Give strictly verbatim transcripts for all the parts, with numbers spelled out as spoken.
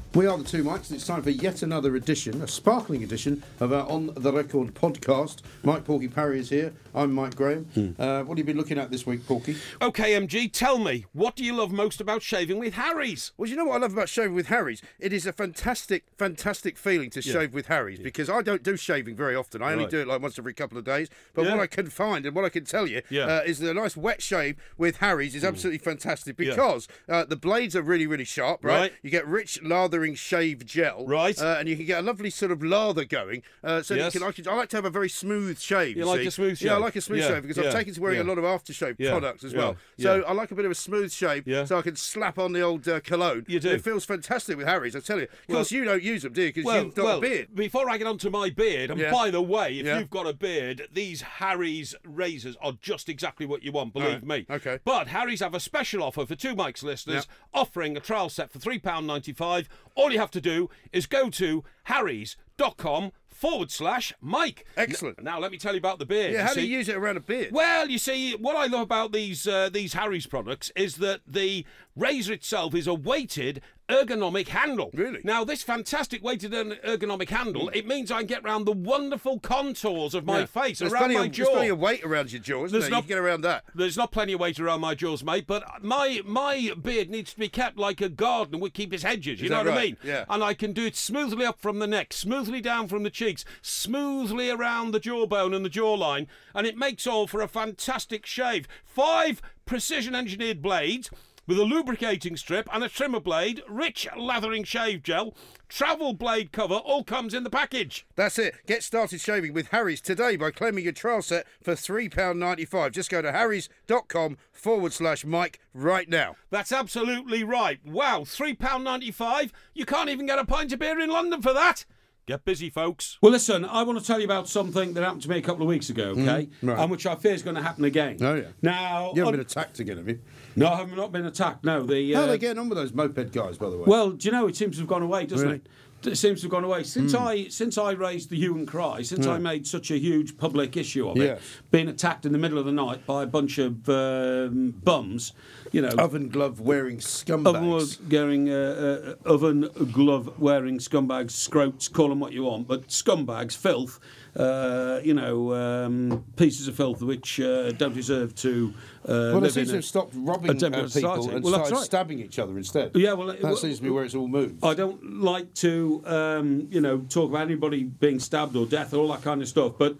We are the Two Mikes, and it's time for yet another edition, a sparkling edition of our On The Record podcast. Mike Porky Parry is here. I'm Mike Graham. Hmm. Uh, what have you been looking at this week, Porky? OK, M G, tell me, what do you love most about shaving with Harry's? Well, you know what I love about shaving with Harry's? It is a fantastic, fantastic feeling to yeah. shave with Harry's, yeah. because I don't do shaving very often. I only right. do it like once every couple of days. But yeah. what I can find and what I can tell you yeah. uh, is that a nice wet shave with Harry's is absolutely mm. fantastic because yeah. uh, the blades are really, really sharp, right? right? You get rich lathering shave gel, right? Uh, and you can get a lovely sort of lather going. Uh, so yes. you can, I, can, I like to have a very smooth shave. You, you like see. a smooth shave? Yeah, I like a smooth yeah. shave because yeah. I've taken to wearing yeah. a lot of aftershave yeah. products as yeah. well. Yeah. So I like a bit of a smooth shave yeah. so I can slap on the old uh, cologne. You do. And it feels fantastic with Harry's, I tell you. Of well, course, you don't use them, do you? Because well, you've got well, a beard. Before I get onto my beard, and yeah. by the way, if yeah. you've got a beard, these Harry's razors are just exactly what you want, believe right. me. Okay. But Harry's have a special offer for Two Mikes listeners, yeah. offering a trial set for three pounds ninety-five. All you have to do is go to harrys.com forward slash Mike. Excellent. Now, let me tell you about the beard. Yeah, you how see. do you use it around a beard? Well, you see, what I love about these uh, these Harry's products is that the razor itself is a weighted ergonomic handle. Really? Now, this fantastic weighted ergonomic handle, it means I can get around the wonderful contours of my yeah. face, there's around my of, jaw. There's plenty of weight around your jaw, isn't there's there? Not, you can get around that. There's not plenty of weight around my jaws, mate, but my my beard needs to be kept like a gardener would keep his hedges, you is know that what right? I mean? Yeah. And I can do it smoothly up from the neck, smoothly down from the cheeks, smoothly around the jawbone and the jawline, and it makes all for a fantastic shave. Five precision-engineered blades, with a lubricating strip and a trimmer blade, rich lathering shave gel, travel blade cover, all comes in the package. That's it. Get started shaving with Harry's today by claiming your trial set for three pounds ninety-five. Just go to harrys.com forward slash Mike right now. That's absolutely right. Wow, three pounds ninety-five? You can't even get a pint of beer in London for that. Get busy, folks. Well, listen, I want to tell you about something that happened to me a couple of weeks ago, okay? Mm, right. And which I fear is going to happen again. Oh, yeah. Now, you haven't on... been attacked again, have you? No, I have not been attacked, no. The, uh... How are they getting on with those moped guys, by the way? Well, do you know, it seems to have gone away, doesn't really? it? It seems to have gone away. Since mm. I since I raised the hue and cry, since yeah. I made such a huge public issue of it, yes. being attacked in the middle of the night by a bunch of um, bums, you know... Oven glove wearing scumbags. Oven, wearing, uh, uh, oven glove wearing scumbags, scroats, call them what you want, but scumbags, filth, uh, you know, um, pieces of filth which uh, don't deserve to uh, well, they live seem in to a, have stopped robbing uh, people society. and well, started right. stabbing each other instead. Yeah, well, that well, seems to be where it's all moved. I don't like to, um, you know, talk about anybody being stabbed or death or all that kind of stuff, but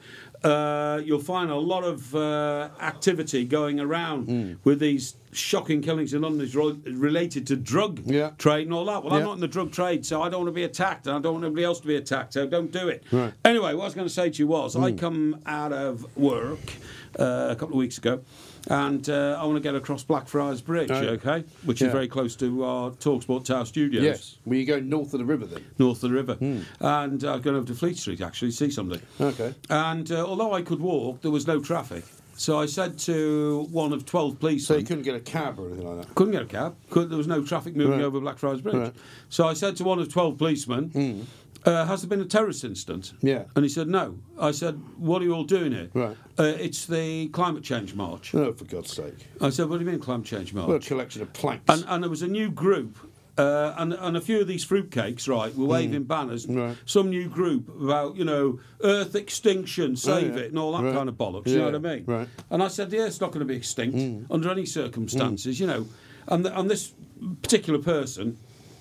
uh, you'll find a lot of uh, activity going around mm. with these shocking killings in London is related to drug yeah. trade and all that. Well, yeah. I'm not in the drug trade, so I don't want to be attacked, and I don't want anybody else to be attacked, so don't do it. Right. Anyway, what I was going to say to you was, mm. I come out of work uh, a couple of weeks ago, and uh, I want to get across Blackfriars Bridge, right. okay, which yeah. is very close to our TalkSport Tower studios. Yes, well, you go north of the river then? North of the river. Mm. And I'm going over to Fleet Street, actually, to see somebody. Okay. And uh, although I could walk, there was no traffic. So I said to one of twelve policemen... So you couldn't get a cab or anything like that? Couldn't get a cab. Could, there was no traffic moving right. over Blackfriars Bridge. Right. So I said to one of twelve policemen, mm. uh, has there been a terrorist incident? Yeah. And he said, no. I said, what are you all doing here? Right. Uh, it's the climate change march. Oh, for God's sake. I said, what do you mean climate change march? Well, a collection of planks. And, and there was a new group... Uh, and, and a few of these fruitcakes, right, were waving mm. banners. Right. Some new group about, you know, Earth extinction, save oh, yeah. it, and all that right. kind of bollocks. Yeah. You know what I mean? Right. And I said, the Earth's not going to be extinct mm. under any circumstances, mm. you know. And the, and this particular person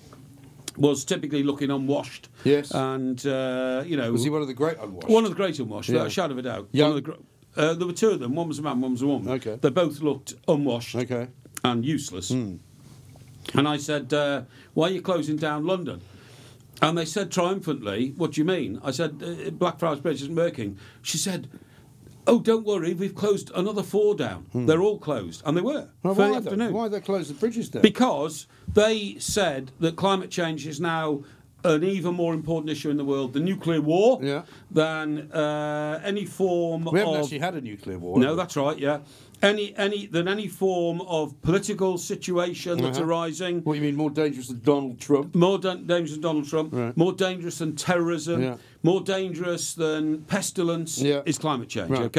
was typically looking unwashed. Yes. And uh, you know, was he one of the great unwashed? One of the great unwashed, yeah. without a shadow of a doubt. Young. One of the gr- uh, there were two of them. One was a man, one was a woman. Okay. They both looked unwashed. Okay. And useless. Mm. And I said, uh, why are you closing down London? And they said triumphantly, what do you mean? I said, uh, Blackfriars Bridge isn't working. She said, oh, don't worry, we've closed another four down. Hmm. They're all closed. And they were, well, for why the afternoon. Why they closed the bridges down? Because they said that climate change is now an even more important issue in the world than nuclear war, yeah. than uh, any form of... We haven't actually had a nuclear war. No, that's right, yeah. Any, any, than any form of political situation that's uh-huh. arising. What, you mean more dangerous than Donald Trump? More da- dangerous than Donald Trump. Right. More dangerous than terrorism. Yeah. More dangerous than pestilence yeah. is climate change, right. okay?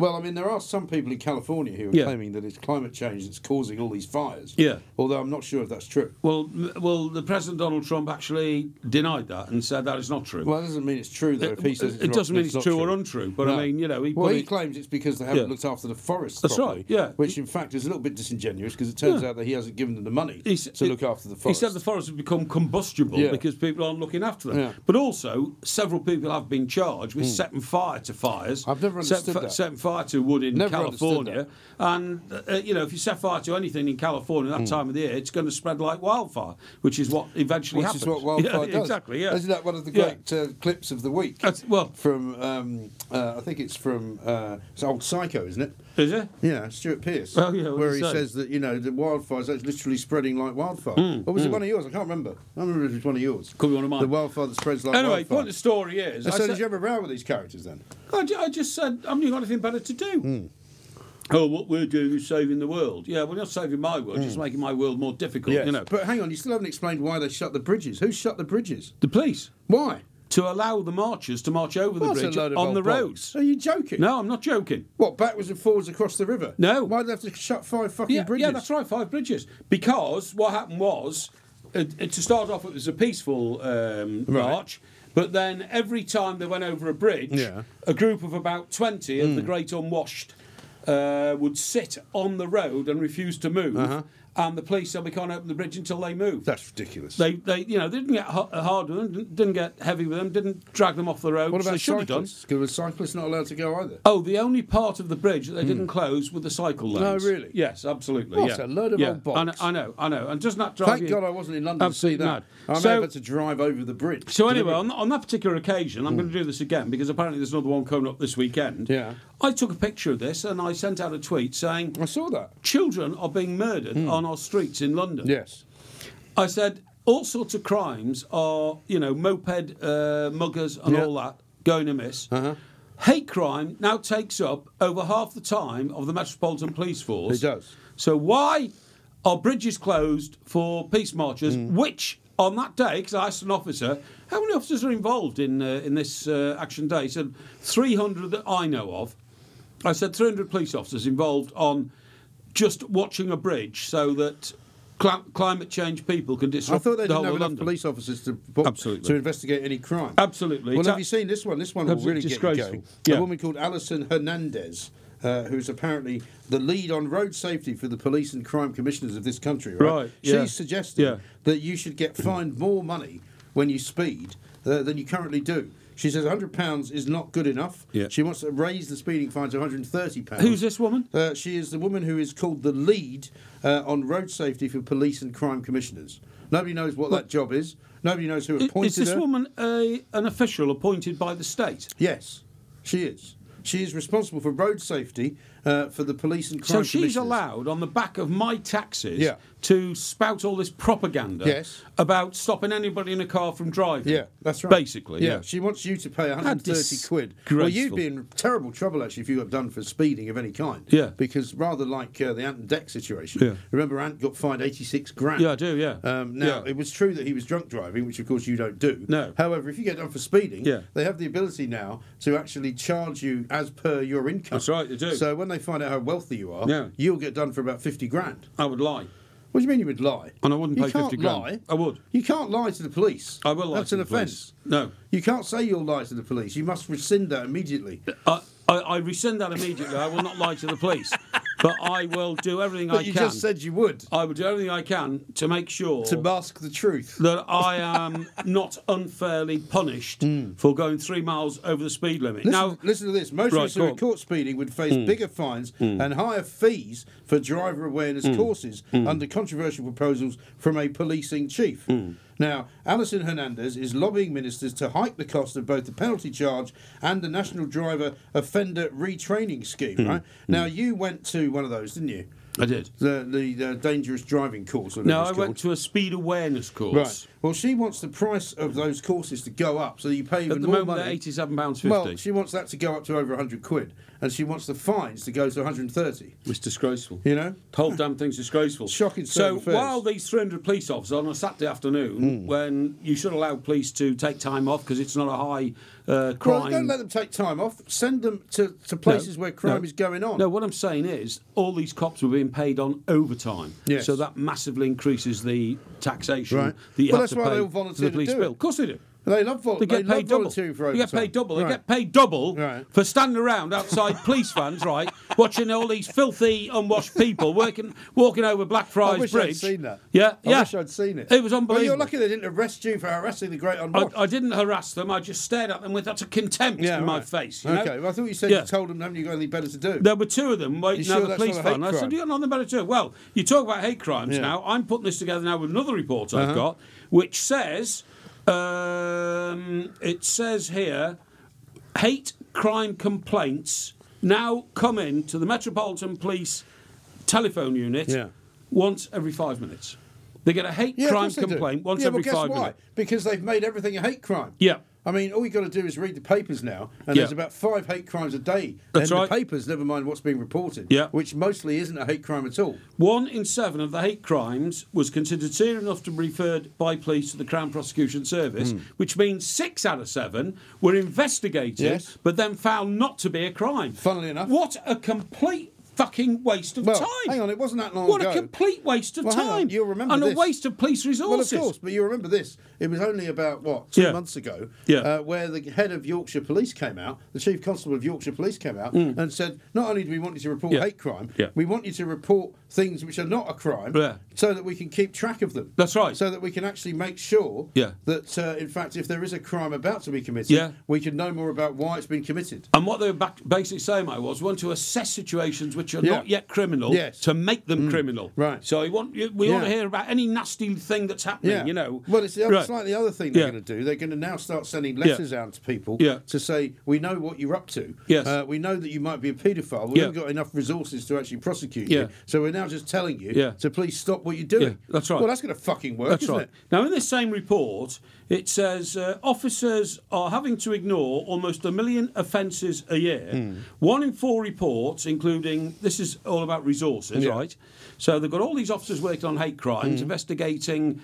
Well, I mean, there are some people in California who are Yeah. claiming that it's climate change that's causing all these fires. Yeah. Although I'm not sure if that's true. Well, m- well, the President Donald Trump actually denied that and said that is not true. Well, that doesn't mean it's true, though. it, if he says it's it not, doesn't mean it's not true, or untrue, but No. I mean, you know, he Well, put he it, claims it's because they haven't Yeah. looked after the forests That's properly. right, yeah. Which, in fact, is a little bit disingenuous because it turns Yeah. out that he hasn't given them the money He s- to it- look after the He forest. said the forests have become combustible Yeah. because people aren't looking after them. Yeah. But also, several people have been charged with setting fire to fires. I've never set- understood f- that. Setting fire to wood in Never understood California. And, uh, you know, if you set fire to anything in California that time of the year, it's going to spread like wildfire, which is what eventually Which happens. is what wildfire yeah, does. Exactly, yeah. Isn't that one of the Yeah. great uh, clips of the week? That's- well- from, um, uh, I think it's from, uh, it's Old Psycho, isn't it? Is it? Yeah, Stuart Pearce. Oh, yeah, what where did he he say? says that, you know, the wildfire's actually literally spreading like wildfire. Mm, or was it one of yours? I can't remember. I don't remember if it was one of yours. Could be one of mine. The wildfire that spreads like Anyway, wildfire. point of the story is... And I so said- did you have a row with these characters then? I, ju- I just said, haven't you got anything better to do? Hmm. Oh, what we're doing is saving the world. Yeah, we're not saving my world, just making my world more difficult, Hmm. Yes. you know. But hang on, you still haven't explained why they shut the bridges. Who shut the bridges? The police, Why? to allow the marchers to march over the Well, that's a bridge load of on old the bollocks. roads. Are you joking? No, I'm not joking. What, backwards and forwards across the river? No. Why did they have to shut five fucking Yeah, bridges? yeah, that's right, five bridges. Because what happened was, uh, uh, to start off, it was a peaceful um, Right. march. But then every time they went over a bridge, Yeah. a group of about twenty of the great unwashed uh, would sit on the road and refuse to move. Uh-huh. And the police said we can't open the bridge until they move. That's ridiculous. They, they, you know, they didn't get hu- hard with them, didn't- didn't get heavy with them, didn't drag them off the road. what which they about should have done. cyclists? Because were cyclists not allowed to go either? Oh, the only part of the bridge that they didn't close were the cycle lanes. No, really? Yes, absolutely. What yeah. a load of yeah. old I know, bollocks. I know, I know. And doesn't that drive Thank you... God I wasn't in London Absolutely to see that. mad. I may So- have had to drive over the bridge. So anyway, Deliberately. on, on that particular occasion, I'm going to do this again because apparently there's another one coming up this weekend. Yeah. I took a picture of this and I sent out a tweet saying I saw that. children are being murdered on our streets in London. Yes. I said all sorts of crimes are, you know, moped uh, muggers and Yeah. all that going amiss. Uh-huh. Hate crime now takes up over half the time of the Metropolitan Police Force. It does. So why are bridges closed for peace marchers, Mm. which on that day, because I asked an officer, how many officers are involved in uh, in this uh, action day? He said three hundred that I know of. I said three hundred police officers involved on just watching a bridge so that cl- climate change people can I disrupt thought they the didn't whole have of enough London. police officers to bo- Absolutely. to investigate any crime. Absolutely. Well, It's have a- you seen this one? This one will Absolutely really get you disgraceful. going. Yeah. A woman called Alison Hernandez, uh, who's apparently the lead on road safety for the police and crime commissioners of this country. Right. Right, yeah. She's suggesting Yeah. that you should get fined more money when you speed uh, than you currently do. She says one hundred pounds is not good enough. Yeah. She wants to raise the speeding fine to one hundred thirty pounds. Who's this woman? Uh, she is the woman who is called the lead uh, on road safety for police and crime commissioners. Nobody knows what that job is. Nobody knows who I- appointed Is this her. woman a, an official appointed by the state? Yes, she is. She is responsible for road safety uh, for the police and crime So she's commissioners. allowed, on the back of my taxes, Yeah. to spout all this propaganda Yes. about stopping anybody in a car from driving. Yeah, that's right. Basically, yeah. She wants you to pay one hundred thirty How quid. Well, you'd disgraceful. be in terrible trouble, actually, if you got done for speeding of any kind. Yeah. Because rather like uh, the Ant and Deck situation, Yeah. remember Ant got fined eighty-six grand. Yeah, I do, yeah. Um, now, Yeah. it was true that he was drunk driving, which of course you don't do. No. However, if you get done for speeding, Yeah. they have the ability now to actually charge you as per your income. That's right, they do. So when they find out how wealthy you are, Yeah. you'll get done for about fifty grand. I would lie. What do you mean you would lie? And I wouldn't you pay can't fifty grand. lie. I would. You can't lie to the police. I will lie That's to an the police. offence. No. You can't say you'll lie to the police. You must rescind that immediately. I, I, I rescind that immediately. I will not lie to the police. But I will do everything I But you can. just said you would. I will do everything I can to make sure To mask the truth. that I am not unfairly punished for going three miles over the speed limit. Listen, now, listen to this. Motorists Right, who go are on. caught speeding would face bigger fines and higher fees for driver awareness courses under controversial proposals from a policing chief. Now, Alison Hernandez is lobbying ministers to hike the cost of both the penalty charge and the National Driver Offender Retraining Scheme, right? Now, you went to one of those, didn't you? I did. The, the, the dangerous driving course. Or No, whatever I it's went called. to a speed awareness course. Right. Well, she wants the price of those courses to go up, so that you pay even At the more moment, money. they're eighty-seven pounds fifty. Well, she wants that to go up to over one hundred quid, and she wants the fines to go to one hundred thirty. It's disgraceful. You know? The whole damn thing's disgraceful. Shocking state So of affairs. while these three hundred police officers on a Saturday afternoon, when you should allow police to take time off because it's not a high uh, crime. Well, don't let them take time off. Send them to, to places no, where crime no, is going on. No, what I'm saying is all these cops were being paid on overtime. Yes. So that massively increases the taxation right. that you well, have that's to why pay they all for volunteer the police to do bill. it. Of course they do. They love, vol- they get they paid double. volunteering for They overtime. get paid double. Right. They get paid double right. for standing around outside police vans, right, watching all these filthy, unwashed people working, walking over Blackfriars I wish Bridge. I'd seen that. Yeah, I yeah. wish I'd seen it. It was unbelievable. Well, you're lucky they didn't arrest you for harassing the great unwashed. I, I didn't harass them. I just stared at them with utter contempt yeah, in right. my face. You okay. know? Well, I thought you said yeah. you told them, haven't you got anything better to do? There were two of them waiting sure at the that's police not a hate van. I crime? said, "You got nothing better to do." Well, you talk about hate crimes Yeah. now. I'm putting this together now with another report I've Uh-huh. got, which says, um, it says here, hate crime complaints now come in to the Metropolitan Police telephone unit Yeah. once every five minutes. They get a hate Yeah, of crime course they do. complaint once yeah, every well, guess five why? minutes. Because they've made everything a hate crime. Yeah. I mean, all you've got to do is read the papers now, and Yeah. there's about five hate crimes a day. That's in right. the papers, never mind what's being reported, Yeah. which mostly isn't a hate crime at all. One in seven of the hate crimes was considered serious enough to be referred by police to the Crown Prosecution Service, Mm. which means six out of seven were investigated, Yes. but then found not to be a crime. Funnily enough. What a complete fucking waste of Well, time. hang on, it wasn't that long What ago. a complete waste of Well, hang on, time. you'll remember and this. a waste of police resources. Well, of course, but you remember this. It was only about, what, two Yeah. months ago, Yeah. uh, where the head of Yorkshire Police came out, the Chief Constable of Yorkshire Police came out and said, not only do we want you to report Mm. Yeah. hate crime, Yeah. we want you to report things which are not a crime Yeah. so that we can keep track of them. That's right. So that we can actually make sure Yeah. that, uh, in fact, if there is a crime about to be committed, Yeah. we can know more about why it's been committed. And what they were back, basically saying, Mike, was we want to assess situations which are Yeah. not yet criminal Yes. to make them criminal. Right. So we want, we Yeah. want to hear about any nasty thing that's happening, Yeah. you know. Well, it's the other, Right. slightly other thing they're Yeah. going to do. They're going to now start sending letters out to people Yeah. to say, we know what you're up to. Yes. Uh, we know that you might be a paedophile. We Yeah. haven't got enough resources to actually prosecute Yeah. you. So we're now just telling you Yeah. to please stop what you're doing. Yeah, that's right. Well, that's going to fucking work, That's isn't right. it? Now, in this same report, it says uh, officers are having to ignore almost a million offences a year. Hmm. One in four reports, including, this is all about resources, Yeah. right? So they've got all these officers working on hate crimes, Hmm. investigating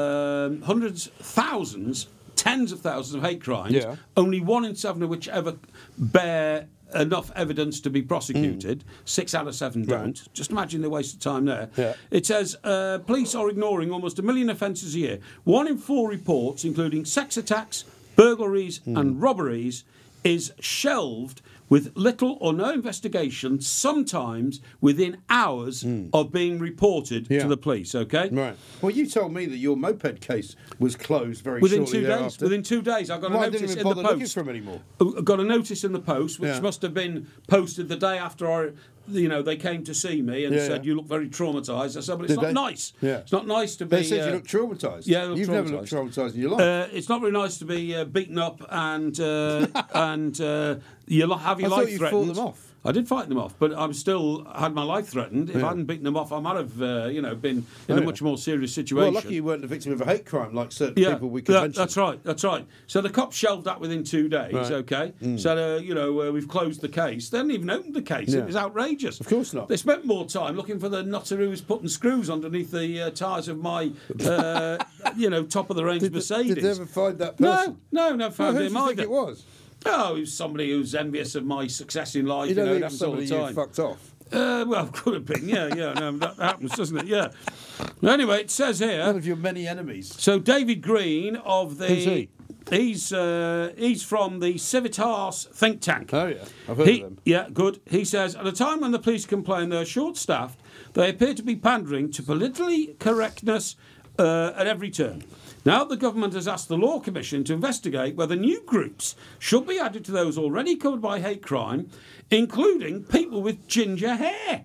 um, hundreds, thousands, tens of thousands of hate crimes. Yeah. Only one in seven of which ever bear enough evidence to be prosecuted. Six out of seven Right. don't. Just imagine the waste of time there. Yeah. It says uh, police are ignoring almost a million offences a year. One in four reports, including sex attacks, burglaries, and robberies, is shelved with little or no investigation, sometimes within hours of being reported Yeah. to the police. Okay. Right. Well, you told me that your moped case was closed very Within shortly two days. thereafter. Within two days, I got a Well, I notice didn't even in bother the looking post. for them anymore. I got a notice in the post, which Yeah. must have been posted the day after I, you know, they came to see me and Yeah, said, yeah. "You look very traumatised." I said, "But it's Did not they? nice. Yeah. It's not nice to be." They said uh, you look traumatised. yeah, I look You've never looked traumatised. traumatised in your life. Uh, it's not very nice to be uh, beaten up and uh, and uh, you lo- have your I thought life you threatened. fought them off. I did fight them off, but I'm still had my life threatened. If Yeah. I hadn't beaten them off, I might have, uh, you know, been in Oh, a yeah. much more serious situation. Well, lucky you weren't the victim of a hate crime like certain Yeah, people we could that- mention. that's right. That's right. So the cops shelved that within two days. Right. Okay, said uh, you know uh, we've closed the case. They hadn't even opened the case. Yeah. It was outrageous. Of course not. They spent more time looking for the nutter who was putting screws underneath the uh, tyres of my, uh, you know, top of the range Did, Mercedes. did they ever find that no, person? no, no, Well, found who do him you think either. it was? Oh, he was somebody who's envious of my success in life. You You, know, know, it it was happens all somebody the you time. fucked off. Uh, well, could have been. Yeah, yeah. No, that happens, doesn't it? Yeah. Anyway, it says here. One of your many enemies. So David Green of the Who's he? he's uh, he's from the Civitas think tank. Oh, yeah. I've heard He- of them. Yeah, good. He says at a time when the police complain they're short-staffed, they appear to be pandering to politically correctness uh, at every turn. Now the government has asked the Law Commission to investigate whether new groups should be added to those already covered by hate crime, including people with ginger hair.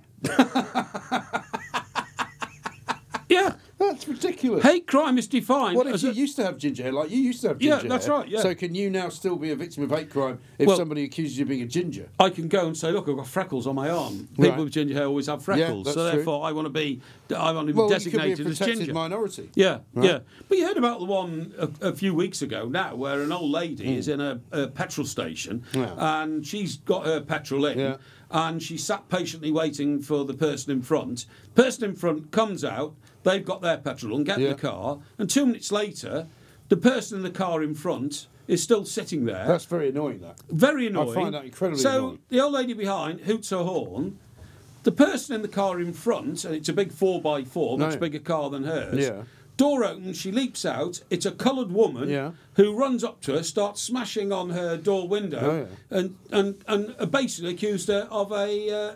Yeah. That's ridiculous. Hate crime is defined What if as you a, used to have ginger hair? Like you used to have Yeah, ginger that's hair. right, yeah. So can you now still be a victim of hate crime if Well- somebody accuses you of being a ginger? I can go and say, look, I've got freckles on my arm. People Right. with ginger hair always have freckles, that's so true. therefore I want to be, I want to be Well, you could be designated a as protected ginger. minority. Yeah, Right. yeah. But you heard about the one a, a few weeks ago now, where an old lady is in a, a petrol station Yeah. and she's got her petrol in. Yeah. And she sat patiently waiting for the person in front. Person in front comes out, they've got their petrol and get in Yeah. the car, and two minutes later, the person in the car in front is still sitting there. That's very annoying, that. Very annoying. I find that incredibly so annoying. the old lady behind hoots her horn. The person in the car in front, and it's a big four by four, much No. bigger car than hers. Yeah. Door opens, she leaps out. It's a coloured woman Yeah. who runs up to her, starts smashing on her door window, Oh, yeah. and, and and basically accused her of a uh,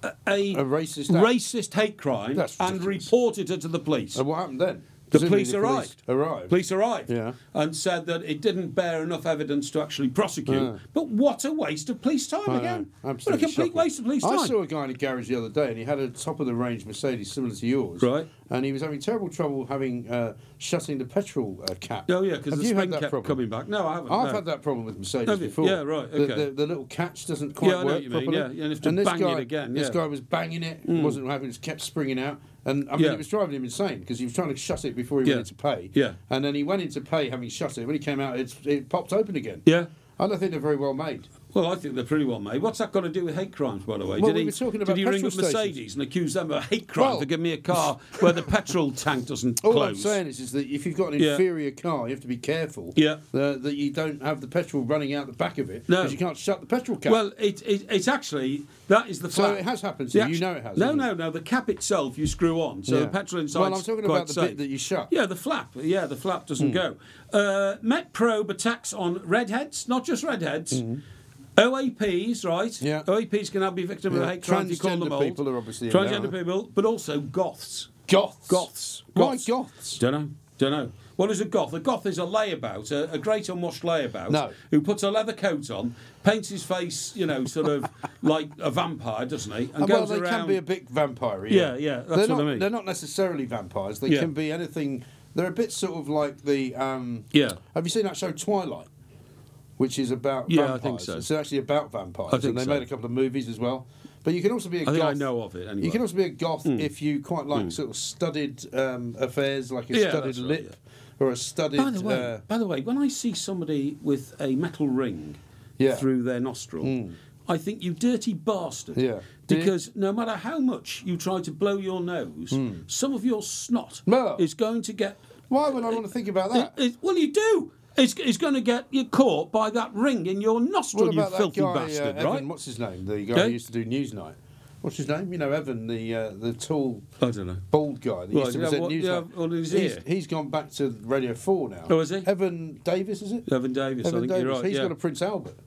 a, A racist act. racist hate crime That's and ridiculous. reported her to the police. And what happened then? The Presumably police arrived. Arrived. Police arrived Yeah. and said that it didn't bear enough evidence to actually prosecute. Yeah. But what a waste of police time I know. again. Absolutely What a complete shocking. waste of police time. I saw a guy in a garage the other day, and he had a top-of-the-range Mercedes similar to yours. Right. And he was having terrible trouble having uh, shutting the petrol uh, cap. Oh, yeah, because Have the you spring had that kept problem? coming back. No, I haven't. I've no. had that problem with Mercedes Have you? before. Yeah, right, The- okay. The, the, little catch doesn't quite Yeah, I know work what you mean, properly. yeah. You have to and this bang it guy, again, This yeah. guy was banging it. Mm. It wasn't having, it kept springing out. And I mean, Yeah. it was driving him insane because he was trying to shut it before he Yeah. went into pay. Yeah. And then he went into pay having shut it. When he came out, it, it popped open again. Yeah. I don't think they're very well made. Well, I think they're pretty well made. What's that got to do with hate crimes, by the way? Well, did we he, were talking did about he ring petrol up stations. Mercedes and accuse them of hate crime Well- for giving me a car where the petrol tank doesn't All close? I'm saying is, is that if you've got an Yeah. inferior car, you have to be careful Yeah. that, that you don't have the petrol running out the back of it No. because you can't shut the petrol cap. Well, it, it, it's actually, that is the So flap. it has happened to The you, you act- know it has, No, hasn't no, it? no. The cap itself you screw on, so Yeah. the petrol inside. Well, I'm talking about the bit that you shut. Yeah, the flap. Yeah, the flap doesn't go. Uh, Met Probe attacks on redheads, not just redheads. O A Ps, right? Yeah. O A Ps can now be victim of Yeah. a hate crime. You call them Transgender old. people are obviously in transgender there. people, but also goths. Goths. Goths. Why goths? Don't know. Don't know. What is a goth? A goth is a layabout, a, a great unwashed layabout, No. who puts a leather coat on, paints his face, you know, sort of like a vampire, doesn't he? And Uh, well, goes they around. can be a bit vampire. Yeah, yeah, that's they're what not, I mean. They're not necessarily vampires. They Yeah. can be anything. They're a bit sort of like the. Um, Yeah. Have you seen that show Twilight? Which is about Yeah, I vampires. think so. It's actually about vampires. I think and they so. made a couple of movies as well. But you can also be a I goth. think I know of it anyway. You can also be a goth if you quite like sort of studded um, affairs, like a Yeah, studded that's right, lip or a studded. By the way, uh, by the way, when I see somebody with a metal ring Yeah. through their nostril, I think you dirty bastard. Yeah. Do you? Because no matter how much you try to blow your nose, some of your snot No. is going to get. why would I want to think about that? It, it, well, you do. It's, it's going to get you caught by that ring in your nostril, What you about that filthy guy, bastard, uh, right? Evan, what's his name? The guy Okay. who used to do Newsnight. What's his name? You know, Evan, the uh, the tall, I don't know. bald guy that Well, used to yeah, present what- Newsnight. yeah, on his he's, ear. he's gone back to Radio four now. Oh, is he? Evan Davis, is it? Evan Davis, I Evan think Davis. you're right. He's yeah. got a Prince Albert.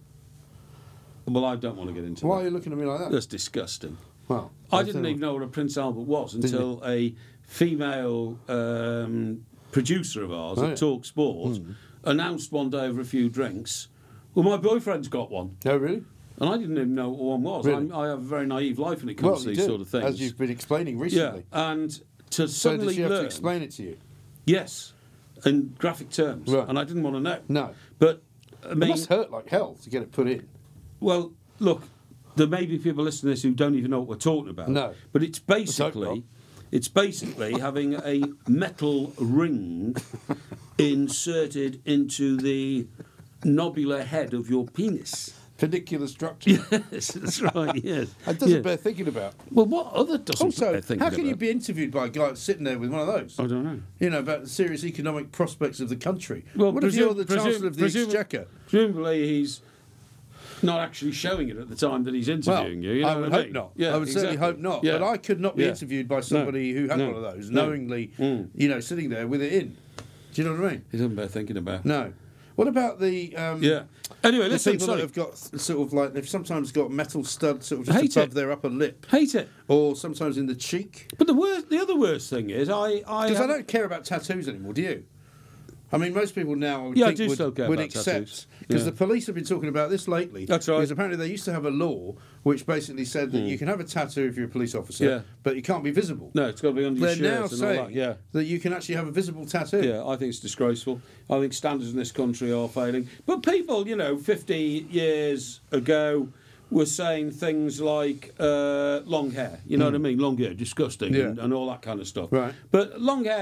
Well, I don't want to get into Why that. are you looking at me like that? That's disgusting. Well, I don't didn't know. even know what a Prince Albert was Didn't until a female um, producer of ours Oh, at yeah. Talk Sport announced one day over a few drinks, well, my boyfriend's got one. No, really? And I didn't even know what one was. Really? I'm, I have a very naive life when it Well, comes to you these do, sort of things. as you've been explaining yeah, recently. and to So suddenly did she have learn, to explain it to you? yes, in graphic terms, Right. and I didn't want to know. No. But I It mean, must hurt like hell to get it put in. well, look, there may be people listening to this who don't even know what we're talking about. No. But it's not. basically it's basically having a metal ring inserted into the nobular head of your penis. Pedicular structure. Yes, that's right, yes. It doesn't Yeah. bear thinking about. Well, what other doesn't Also, bear thinking how can you about? be interviewed by a guy that's sitting there with one of those? I don't know. You know, about the serious economic prospects of the country. Well, what if presu- you're the presu- Chancellor of the presu- Exchequer? Presumably he's not actually showing it at the time that he's Well, interviewing you. you know I would what I hope mean? not. Yeah, I would certainly exactly. hope not. Yeah. But I could not be Yeah. interviewed by somebody who had No. one of those, No. knowingly, Mm. you know, sitting there with it in. Do you know what I mean? He doesn't bear thinking about. No. What about the um, Yeah. Anyway, the listen, people sorry. that have got sort of like they've sometimes got metal stud sort of just Hate above it. their upper lip, Hate it. or sometimes in the cheek? But the worst, the other worst thing is, I, I, Because I have- don't care about tattoos anymore. Do you? I mean, most people now I would Yeah, I think do would, still care would about accept tattoos. because Yeah. the police have been talking about this lately. That's right. Because apparently they used to have a law which basically said that you can have a tattoo if you're a police officer, Yeah. but it can't be visible. No, it's got to be under your They're shirt now and all saying that. Yeah. that you can actually have a visible tattoo. Yeah, I think it's disgraceful. I think standards in this country are failing. But people, you know, fifty years ago were saying things like uh, long hair. You know what I mean? Long hair, disgusting, Yeah. and, and all that kind of stuff. Right. But long hair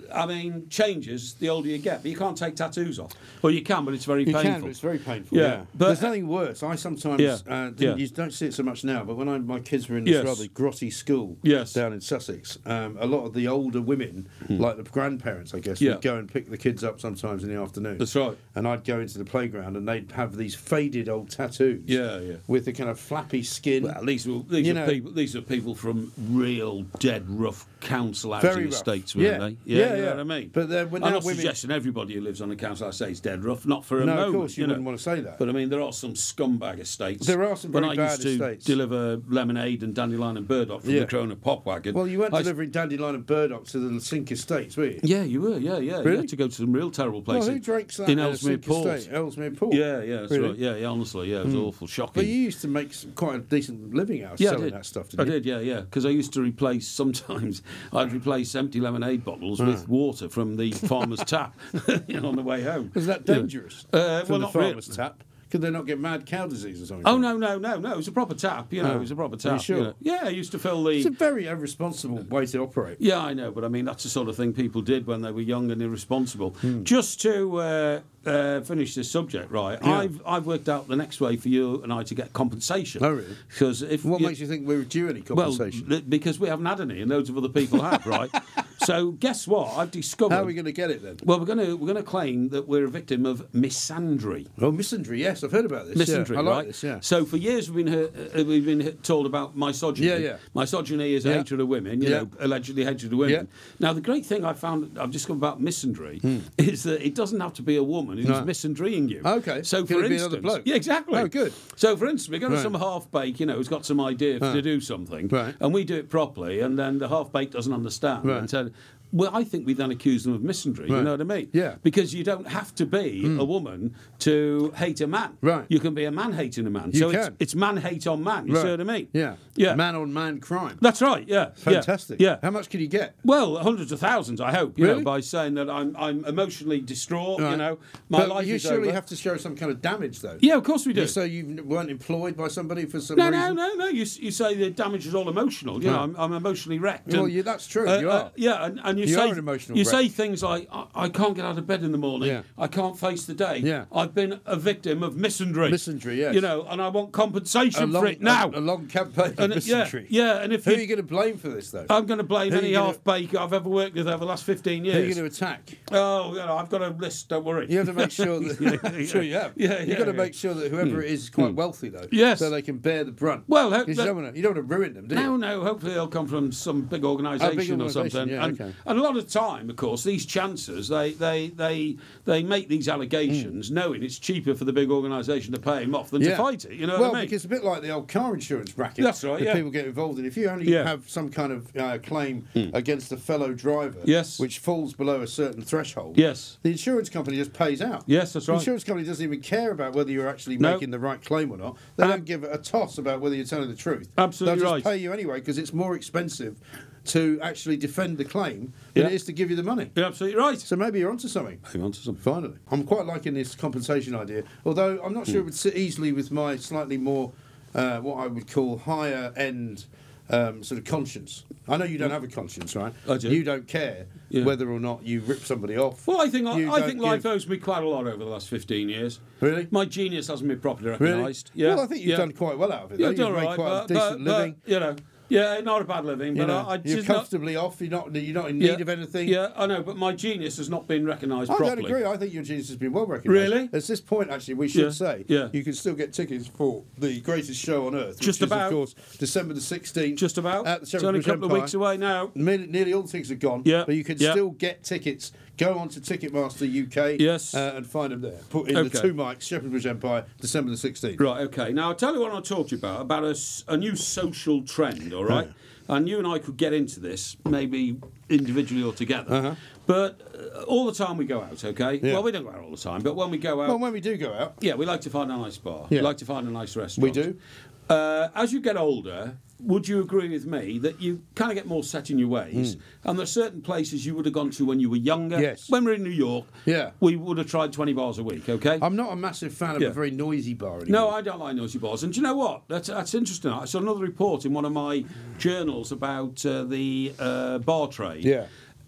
I mean, changes the older you get. But you can't take tattoos off. Well, you can, but it's very you painful. You can, but it's very painful, yeah. yeah. But, there's nothing worse. I sometimes, yeah. uh, yeah. you don't see it so much now, but when I, my kids were in this yes. rather grotty school yes. down in Sussex, um, a lot of the older women, hmm. like the grandparents, I guess, yeah. would go and pick the kids up sometimes in the afternoon. That's right. And I'd go into the playground and they'd have these faded old tattoos. Yeah, yeah. With the kind of flappy skin. Well, these, were, these, you are know, people, these are people from real dead rough council housing estates, weren't yeah. they? Yeah, yeah, yeah. you know what I mean? But then when I'm not women... suggesting everybody who lives on a council estate is dead rough, not for a no, moment. No, of course you, you wouldn't know. want to say that. But I mean, there are some scumbag estates. There are some very when bad I used to estates. deliver lemonade and dandelion and burdock from yeah. the Crona pop wagon. Well, you weren't I delivering dandelion and burdock to the Sink estates, were you? Yeah, you were, yeah, yeah. Really? You had to go to some real terrible places. Well, who drinks that in in Ellesmere Port? Estate? Ellesmere Port? Yeah, yeah, that's really? right. Yeah, yeah, honestly, yeah, it was mm. awful, shocking. But you used to make some, quite a decent living out of yeah, selling that stuff, didn't I you? did, yeah, yeah. Because I used to replace, sometimes, I'd replace empty lemonade bottles Ah. with water from the farmer's tap you know, on the way home. Was that dangerous? Yeah. Uh, from well, the not farmer's really. tap? Could they not get mad cow disease or something? Oh, no, no, no, no. It was a proper tap, you know, Oh. it was a proper Are tap. you sure? You know. Yeah, I used to fill the... It's a very irresponsible way to operate. Yeah, I know, but I mean, that's the sort of thing people did when they were young and irresponsible. Hmm. Just to uh, uh, finish this subject, right, Yeah. I've I've worked out the next way for you and I to get compensation. Oh, really? Because if What you, makes you think we were due any compensation? Well, because we haven't had any and loads of other people have, right? So guess what? I've discovered... How are we going to get it then? Well, we're going to we're going to claim that we're a victim of misandry. Oh, misandry, yes, I've heard about this. Misandry, yeah, I like right? this, yeah. So for years we've been heard, uh, we've been he- told about misogyny. Yeah, yeah. Misogyny is a Yeah. hatred of women, you Yeah. know, allegedly hatred of women. Yeah. Now the great thing I found I've discovered about misandry is that it doesn't have to be a woman who's No. misandrying you. Okay. So Could for it be instance, another bloke? yeah, exactly. Oh, good. So for instance, we go to Right. some half bake, you know, who's got some idea Ah. to do something, Right. and we do it properly, and then the half bake doesn't understand. Right. And said, well, I think we then accuse them of misandry. You Right. know what I mean? Yeah. Because you don't have to be a woman to hate a man. Right. You can be a man hating a man. You so can. It's, it's man hate on man. You Right. see what I mean? Yeah. Yeah. Man on man crime. That's right. Yeah. Fantastic. Yeah. yeah. How much can you get? Well, hundreds of thousands, I hope. You Really? know, by saying that I'm I'm emotionally distraught. Right. You know, my but life you is surely over. have to show some kind of damage, though. Yeah, of course we do. So you weren't employed by somebody for some No, reason? no, no, no. You, you say the damage is all emotional. You know, Right. I'm, I'm emotionally wrecked. Well, and, yeah, that's true. uh, you uh, are. yeah, and, and you, You say are an emotional you wreck. say things like, I, I can't get out of bed in the morning. Yeah. I can't face the day. Yeah. I've been a victim of misandry. Misandry, yes. You know, and I want compensation A long, for it now. A, a long campaign of and, uh, yeah, misandry. yeah, and if Who you, are you going to blame for this, though? I'm going to blame Who are any you gonna- half bake I've ever worked with over the last fifteen Who are you years. going to attack? Oh, you know, I've got a list. Don't worry. You have to make sure that. Yeah, I'm yeah. sure you have. Yeah, You've yeah, got to yeah. make sure that whoever it is is quite wealthy, though. Yes. So they can bear the brunt. Well, ho- 'Cause you that- don't want to. You don't want to ruin them, do you? No, no. Hopefully, they'll come from some big organisation or organisation, something. yeah, and, okay. and a lot of the time, of course, these chancers they they they they make these allegations knowing it's cheaper for the big organisation to pay him off than to fight it. You know well, what I mean? because it's a bit like the old car insurance racket. That's right, That yeah. people get involved in. If you only Yeah. have some kind of uh, claim against a fellow driver, Yes. which falls below a certain threshold, Yes. the insurance company just pays out. Yes, that's the right. insurance company doesn't even care about whether you're actually No. making the right claim or not. They Um, don't give a toss about whether you're telling the truth. Absolutely They'll right. just pay you anyway because it's more expensive to actually defend the claim than Yeah. it is to give you the money. You're absolutely right. So maybe you're onto something. Hang on to some. Finally. I'm quite liking this compensation idea, although I'm not sure it would sit easily with my slightly more, uh, what I would call higher end um, sort of conscience. I know you don't have a conscience, right? I do. You don't care Yeah. whether or not you rip somebody off. Well, I think I, You I don't think life give- owes me quite a lot over the last fifteen years. Really? My genius hasn't been properly Really? recognised. Yeah. Well, I think you've yeah. done quite well out of it. Yeah, though. I've done You've all made right, quite but, a decent but, living. but, you know, yeah, not a bad living, You but know, I, I you're just not, comfortably off. You're not. You're not in need yeah, of anything. Yeah, I know, but my genius has not been recognised I properly. don't agree. I think your genius has been well recognised. Really? At this point, actually, we should Yeah, say yeah. you can still get tickets for the greatest show on earth, Just which is, about. of course, December the sixteenth. Just about. At the It's Shepherd only a Bush couple of Empire. weeks away now. Nearly, nearly all the tickets are gone. Yeah, But you can yeah. still get tickets. Go on to Ticketmaster U K. Yes. Uh, and find them there. Put in the Okay. two mics, Shepherd Bush Empire, December the sixteenth. Right, okay. Now, I'll tell you what I'll talk to you about, about a, s- a new social trend, all right? And you and I could get into this, maybe individually or together. Uh-huh. But uh, all the time we go out, okay? Yeah. Well, we don't go out all the time, but when we go out... Well, when we do go out, yeah, we like to find a nice bar. Yeah. We like to find a nice restaurant. we do. Uh, as you get older, would you agree with me that you kind of get more set in your ways? And there are certain places you would have gone to when you were younger. Yes. When we were in New York, Yeah. we would have tried twenty bars a week, okay? I'm not a massive fan of Yeah. a very noisy bar anymore. No, I don't like noisy bars. And do you know what? That's, that's interesting. I saw another report in one of my journals about uh, the uh, bar trade. Yeah.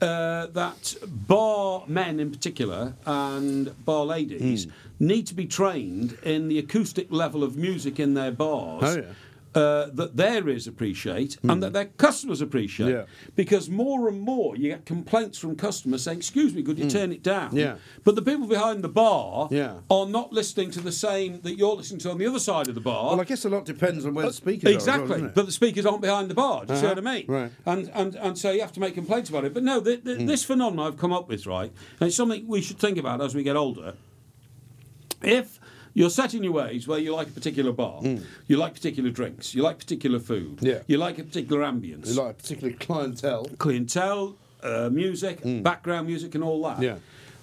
uh, that bar men in particular and bar ladies mm. need to be trained in the acoustic level of music in their bars. Oh, yeah. Uh, that their ears appreciate mm. and that their customers appreciate. Yeah. Because more and more you get complaints from customers saying, excuse me, could you mm. turn it down? Yeah. But the people behind the bar yeah. are not listening to the same that you're listening to on the other side of the bar. Well, I guess a lot depends on where the speakers exactly. are. Exactly. But the speakers aren't behind the bar. Do you uh-huh. see what I mean? Right. And, and, and so you have to make complaints about it. But no, the, the, mm. this phenomenon I've come up with, right, and it's something we should think about as we get older. If you're set in your ways where you like a particular bar, mm. you like particular drinks, you like particular food, yeah. you like a particular ambience. You like a particular clientele. Clientele, uh, music, mm. background music and all that. Yeah.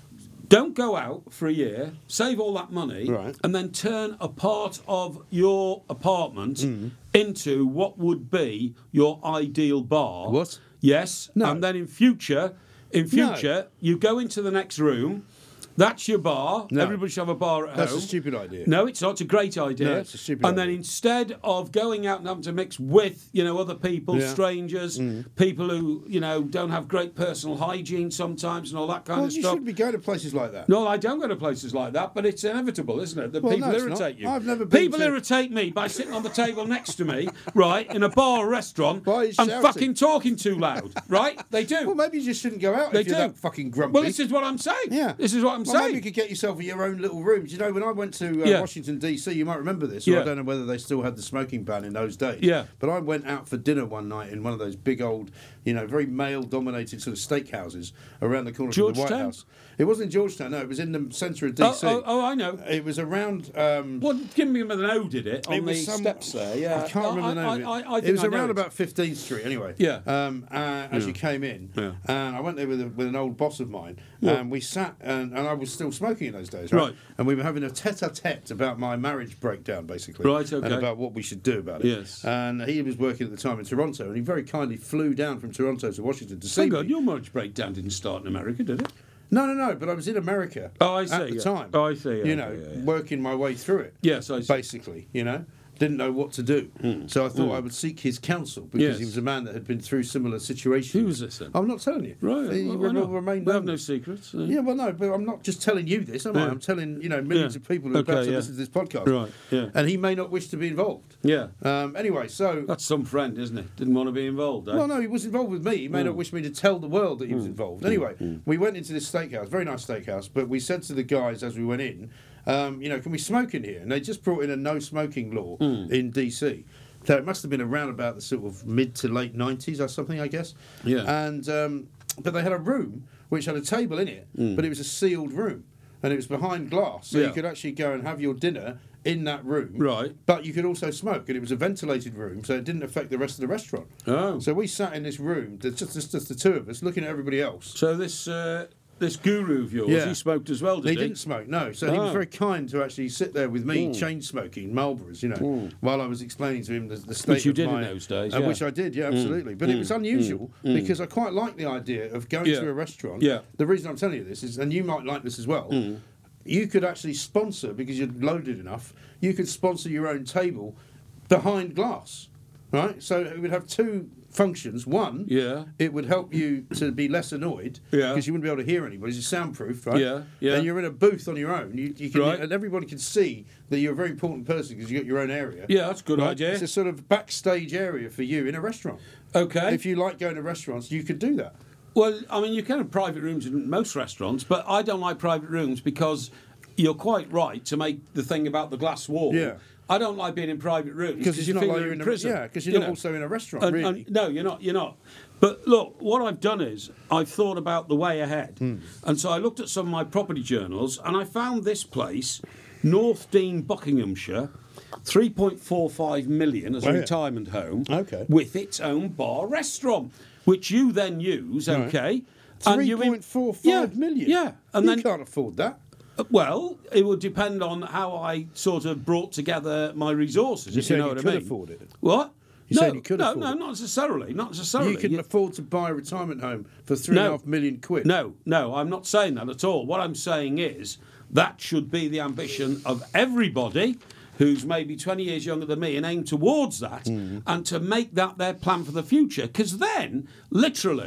Don't go out for a year, save all that money, right. and then turn a part of your apartment mm. into what would be your ideal bar. What? Yes. No. And then in future, in future, no. you go into the next room. That's your bar. No. Everybody should have a bar at That's home. That's a stupid idea. No, it's not. It's a great idea. No, it's a stupid and idea. then instead of going out and having to mix with, you know, other people, yeah. strangers, mm. people who, you know, don't have great personal hygiene sometimes and all that kind well, of you stuff. You shouldn't be going to places like that. No, I don't go to places like that, but it's inevitable, isn't it? That well, people no, irritate not. you. I've never been People to... irritate me by sitting on the table next to me, right, in a bar or restaurant and shouting? fucking talking too loud, right? They do. Well, maybe you just shouldn't go out they if you're do. that fucking grumpy. Well, this is what I'm saying. Yeah. This is what I'm well, saying. Maybe you could get yourself your own little room. Do you know, when I went to uh, yeah. Washington, D C, you might remember this, or yeah. I don't know whether they still had the smoking ban in those days. Yeah. But I went out for dinner one night in one of those big old, you know, very male-dominated sort of steakhouses around the corner from the White House. It wasn't in Georgetown, no, it was in the centre of D C. Oh, oh, oh, I know. It was around... Um, well, give me an O, did it, on it the some, steps there? Yeah. I can't remember I, the name I, of it. I, I think it was I around it. about fifteenth Street, anyway. Yeah. Um, uh, as yeah. you came in. Yeah. And I went there with, a, with an old boss of mine, yeah. and we sat, and, and I was still smoking in those days, right? Right. And we were having a tete-a-tete about my marriage breakdown, basically. Right, okay. And about what we should do about it. Yes. And he was working at the time in Toronto, and he very kindly flew down from Toronto to Washington to see Hang me. on, your marriage breakdown didn't start in America, did it? No, no, no, but I was in America oh, I see, at the yeah. time. Oh, I see. Yeah, you know, yeah, yeah. working my way through it. Yes, I see. Basically, you know. Didn't know what to do. Mm. So I thought mm. I would seek his counsel because yes. he was a man that had been through similar situations. Who was this then? I'm not telling you. Right. He well, will not? remain We have no secrets. Uh, yeah, well, no, but I'm not just telling you this, am yeah. I? I'm telling, you know, millions yeah. of people who okay, are about to yeah. listen to this podcast. Right, yeah. And he may not wish to be involved. Yeah. Um, anyway, so... That's some friend, isn't it? Didn't want to be involved, eh? Well, no, he was involved with me. He may mm. not wish me to tell the world that he was mm. involved. Anyway, mm. we went into this steakhouse, very nice steakhouse, but we said to the guys as we went in, um, you know, can we smoke in here? And they just brought in a no smoking law mm. in D C. So it must have been around about the sort of mid to late nineties or something, I guess. Yeah. And um, but they had a room which had a table in it, mm. but it was a sealed room, and it was behind glass, so yeah. you could actually go and have your dinner in that room. Right. But you could also smoke, and it was a ventilated room, so it didn't affect the rest of the restaurant. Oh. So we sat in this room, just just, just the two of us, looking at everybody else. So this. Uh This guru of yours, Yeah. he smoked as well, did he? He didn't smoke, no. So he was Oh. very kind to actually sit there with me, Mm. chain smoking Marlboros, you know, Mm. while I was explaining to him the, the state Which you of did my, in those days, uh, yeah. which I did, yeah, absolutely. Mm. But it Mm. was unusual Mm. because I quite like the idea of going Yeah. to a restaurant. Yeah. The reason I'm telling you this is, and you might like this as well, Mm. you could actually sponsor, because you're loaded enough, you could sponsor your own table behind glass, right? So it would have two functions. One, Yeah. it would help you to be less annoyed Yeah. because you wouldn't be able to hear anybody. It's soundproof, right? Yeah, yeah. And you're in a booth on your own. You, you can, Right. and everybody can see that you're a very important person because you've got your own area. Yeah, that's a good right? idea. It's a sort of backstage area for you in a restaurant. Okay. If you like going to restaurants, you could do that. Well, I mean, you can have private rooms in most restaurants, but I don't like private rooms because you're quite right to make the thing about the glass wall. Yeah. I don't like being in private rooms Because you you're feel not like you're you're in in prison. A, yeah, because you're you not know. also in a restaurant, And- really. and- no, you're not. You're not. But look, what I've done is I've thought about the way ahead, Mm. and so I looked at some of my property journals, and I found this place, North Dean, Buckinghamshire, three point four five million as a Oh, yeah. retirement home, Okay. with its own bar restaurant, which you then use, Right. okay. and Three you in- point four yeah, five million. Yeah, and you then can't afford that. well, it would depend on how I sort of brought together my resources. You if said you know you what could I mean. afford it. What? You no, said you could no, afford no, it. not necessarily. Not necessarily. You can You- afford to buy a retirement home for three and No. a half million quid. No, no, I'm not saying that at all. What I'm saying is that should be the ambition of everybody who's maybe twenty years younger than me and aim towards that Mm. and to make that their plan for the future. Because then, literally,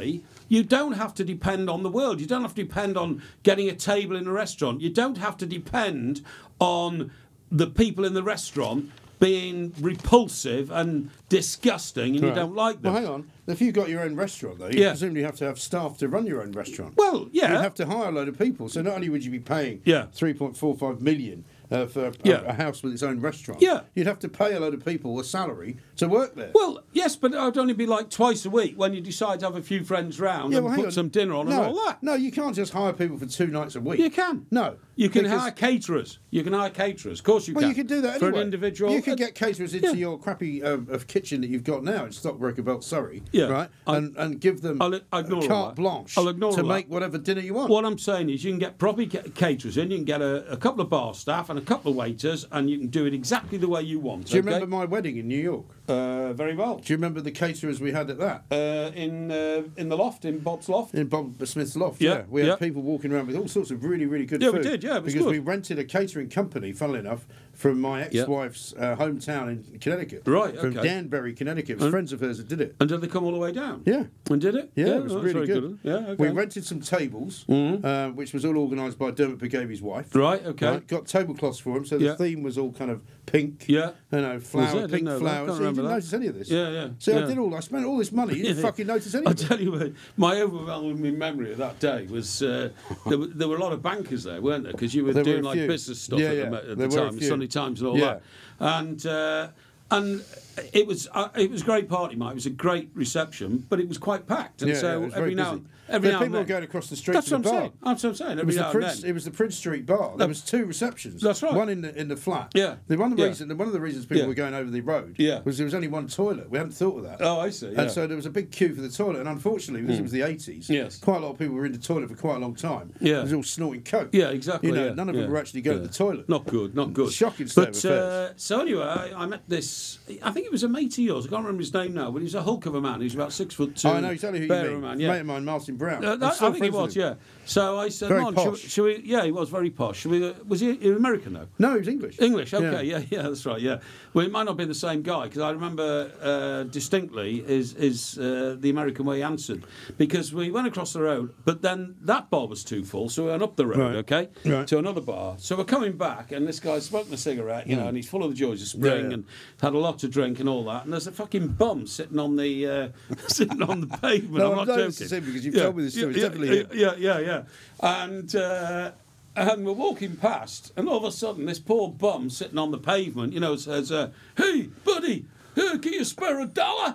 you don't have to depend on the world. You don't have to depend on getting a table in a restaurant. You don't have to depend on the people in the restaurant being repulsive and disgusting, and right. you don't like them. Well, hang on. If you've got your own restaurant, though, you yeah. presumably have to have staff to run your own restaurant. Well, yeah. You'd have to hire a load of people. So not only would you be paying yeah. three point four five million uh, for a, yeah. a house with its own restaurant, yeah. you'd have to pay a load of people a salary to work there. Well, yes, but it would only be like twice a week when you decide to have a few friends round yeah, and well, put on. some dinner on no, and all that. No, you can't just hire people for two nights a week. You can. No. You can because... hire caterers. You can hire caterers. Of course you well, can. Well, you can do that for anyway. an individual. You can get caterers into yeah. your crappy uh, of kitchen that you've got now in Stockbroker Belt, Surrey, yeah. right? I'll, and and give them I'll, I'll ignore carte blanche I'll ignore to that. make whatever dinner you want. What I'm saying is you can get proper caterers in, you can get a, a couple of bar staff and a couple of waiters, and you can do it exactly the way you want. Do you okay? remember my wedding in New York? Uh, very well. Do you remember the caterers we had at that? Uh, in uh, in the loft, in Bob's loft? In Bob Smith's loft, yeah. yeah. We yeah. had people walking around with all sorts of really, really good yeah, food. Yeah, we did, yeah, it was Because good. we rented a catering company, funnily enough, from my ex-wife's uh, hometown in Connecticut. Right, From okay. Danbury, Connecticut. It was and, friends of hers that did it. And did they come all the way down? Yeah. And did it? Yeah, yeah it was oh, really good. good. Yeah, okay. We rented some tables, mm-hmm. uh, which was all organised by Dermot Begavy's wife. Right, okay. Right? Got tablecloths for him, so the yeah. theme was all kind of pink. Yeah. You know, flower, it? pink know flowers. Can't So you didn't that. notice any of this. Yeah, yeah. So yeah. I did all. I spent all this money. You didn't fucking notice any I'll of it. tell you what, my overwhelming memory of that day was uh, there, were, there were a lot of bankers there, weren't there? Because you were there doing were like few. business stuff yeah, at yeah. the, at there the were time, Sunday Times and all yeah. that. And uh, and it was uh, it was a great party, Mike. It was a great reception, but it was quite packed. And yeah, so yeah, it every now busy. every yeah, now people and then, were going across the street that's to what the I'm bar. saying. That's what I'm saying. It Every was, the now Prince, and then. it was the Prince Street bar. There was two receptions. That's right. One in the in the flat. Yeah. The one of the yeah. reason one of the reasons people yeah. were going over the road yeah. was there was only one toilet. We hadn't thought of that. Oh, I see. Yeah. And so there was a big queue for the toilet. And unfortunately, because mm. it was the eighties, yes. quite a lot of people were in the toilet for quite a long time. Yeah. It was all snorting coke. Yeah, exactly. You know, yeah. none of yeah. them were actually going yeah. to the toilet. Not good. Not good. Shocking state but, of affairs. Uh, so anyway, I, I met this. I think it was a mate of yours. I can't remember his name now, but he was a hulk of a man. He was about six foot two. Oh, I know exactly who you mean. Man, yeah. Mate of mine, Martin Brown. Uh, that, I think he was. Yeah. So I said, very "Mon, posh. should, should we?" Yeah, he was very posh. Should we? Uh, was he, he was American though? No, he was English. English. Okay. Yeah. yeah. Yeah. That's right. Yeah. Well, it might not be the same guy because I remember uh, distinctly is is uh, the American way he answered because we went across the road, but then that bar was too full, so we went up the road. Right. Okay. Right. To another bar. So we're coming back, and this guy's smoking a cigarette, you know, and he's full of the joys of spring Yeah, yeah. and had a lot to drink and all that. And there's a fucking bum sitting on the uh, sitting on the pavement. No, I'm I've not noticed joking. it's him because you've Yeah, told me this story. It's yeah, definitely him. yeah, yeah, yeah, yeah. And uh, and we're walking past, and all of a sudden, this poor bum sitting on the pavement, you know, says, uh, "Hey, buddy, uh, can you spare a dollar?"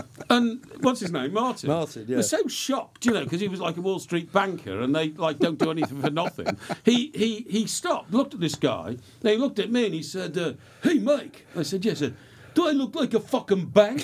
And what's his name, Martin? Martin, yeah. We're so shocked, you know, because he was like a Wall Street banker, and they like don't do anything for nothing. He he he stopped, looked at this guy, then he looked at me, and he said, uh, "Hey, Mike." I said, "Yes, sir. Do I look like a fucking bank?"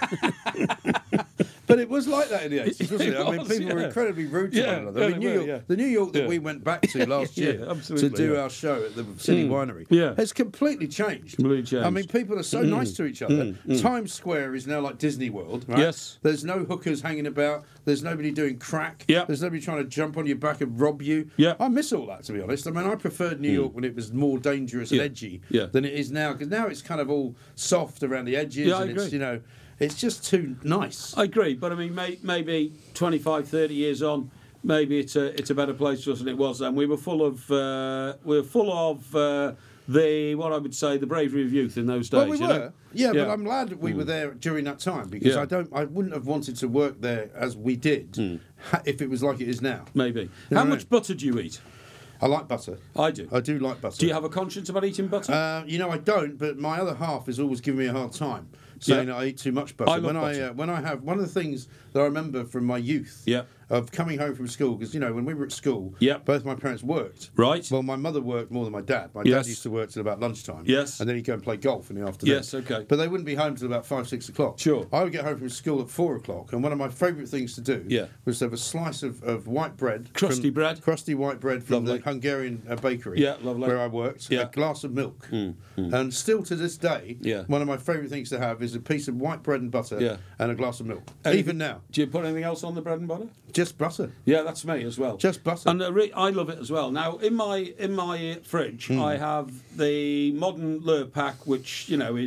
But it was like that in the eighties, wasn't it? It I mean, was, people were yeah. incredibly rude to Yeah, one another. yeah, I mean, they New were, York, yeah. the New York that Yeah. we went back to last Yeah, year to absolutely, do yeah. our show at the City Mm. Winery Yeah. has completely changed. Completely changed. I mean, people are so Mm. nice to each other. Mm. Mm. Times Square is now like Disney World, right? Yes. There's no hookers hanging about. There's nobody doing crack. Yeah. There's nobody trying to jump on your back and rob you. Yeah. I miss all that, to be honest. I mean, I preferred New York when it was more dangerous Yeah. and edgy Yeah. than it is now, because now it's kind of all soft around the edges. Yeah, I and it's, agree. you know, it's just too nice. I agree, but I mean, may, maybe twenty-five, thirty years on, maybe it's a it's a better place for us than it was then. We were full of uh, we were full of uh, the what I would say the bravery of youth in those days. Well, we you were, know? yeah, Yeah. but I'm glad that we were there during that time because Yeah. I don't, I wouldn't have wanted to work there as we did ha- if it was like it is now. Maybe. You How know what I much mean? butter do you eat? I like butter. I do. I do like butter. Do you have a conscience about eating butter? Uh, you know, I don't, but my other half is always giving me a hard time, saying Yeah. that I eat too much butter. I love when butter. I uh, when I have one of the things that I remember from my youth, Yeah. of coming home from school, because you know when we were at school, Yeah. both my parents worked. Right. Well, my mother worked more than my dad. My Yes. dad used to work till about lunchtime. Yes. And then he'd go and play golf in the afternoon. Yes, okay. But they wouldn't be home till about five, six o'clock. Sure. I would get home from school at four o'clock, and one of my favourite things to do Yeah. was to have a slice of, of white bread, Crusty from- bread. crusty white bread from Lovely. the Hungarian uh, bakery, Yeah, lovely. where I worked. Yeah. A glass of milk, and still to this day, Yeah. one of my favourite things to have is a piece of white bread and butter, Yeah. and a glass of milk. Anything- Even now, Do you put anything else on the bread and butter? just butter. Yeah, that's me as well. Just butter. And uh, re- I love it as well. Now, in my in my fridge, Hmm. I have the modern Lurpak, which you know is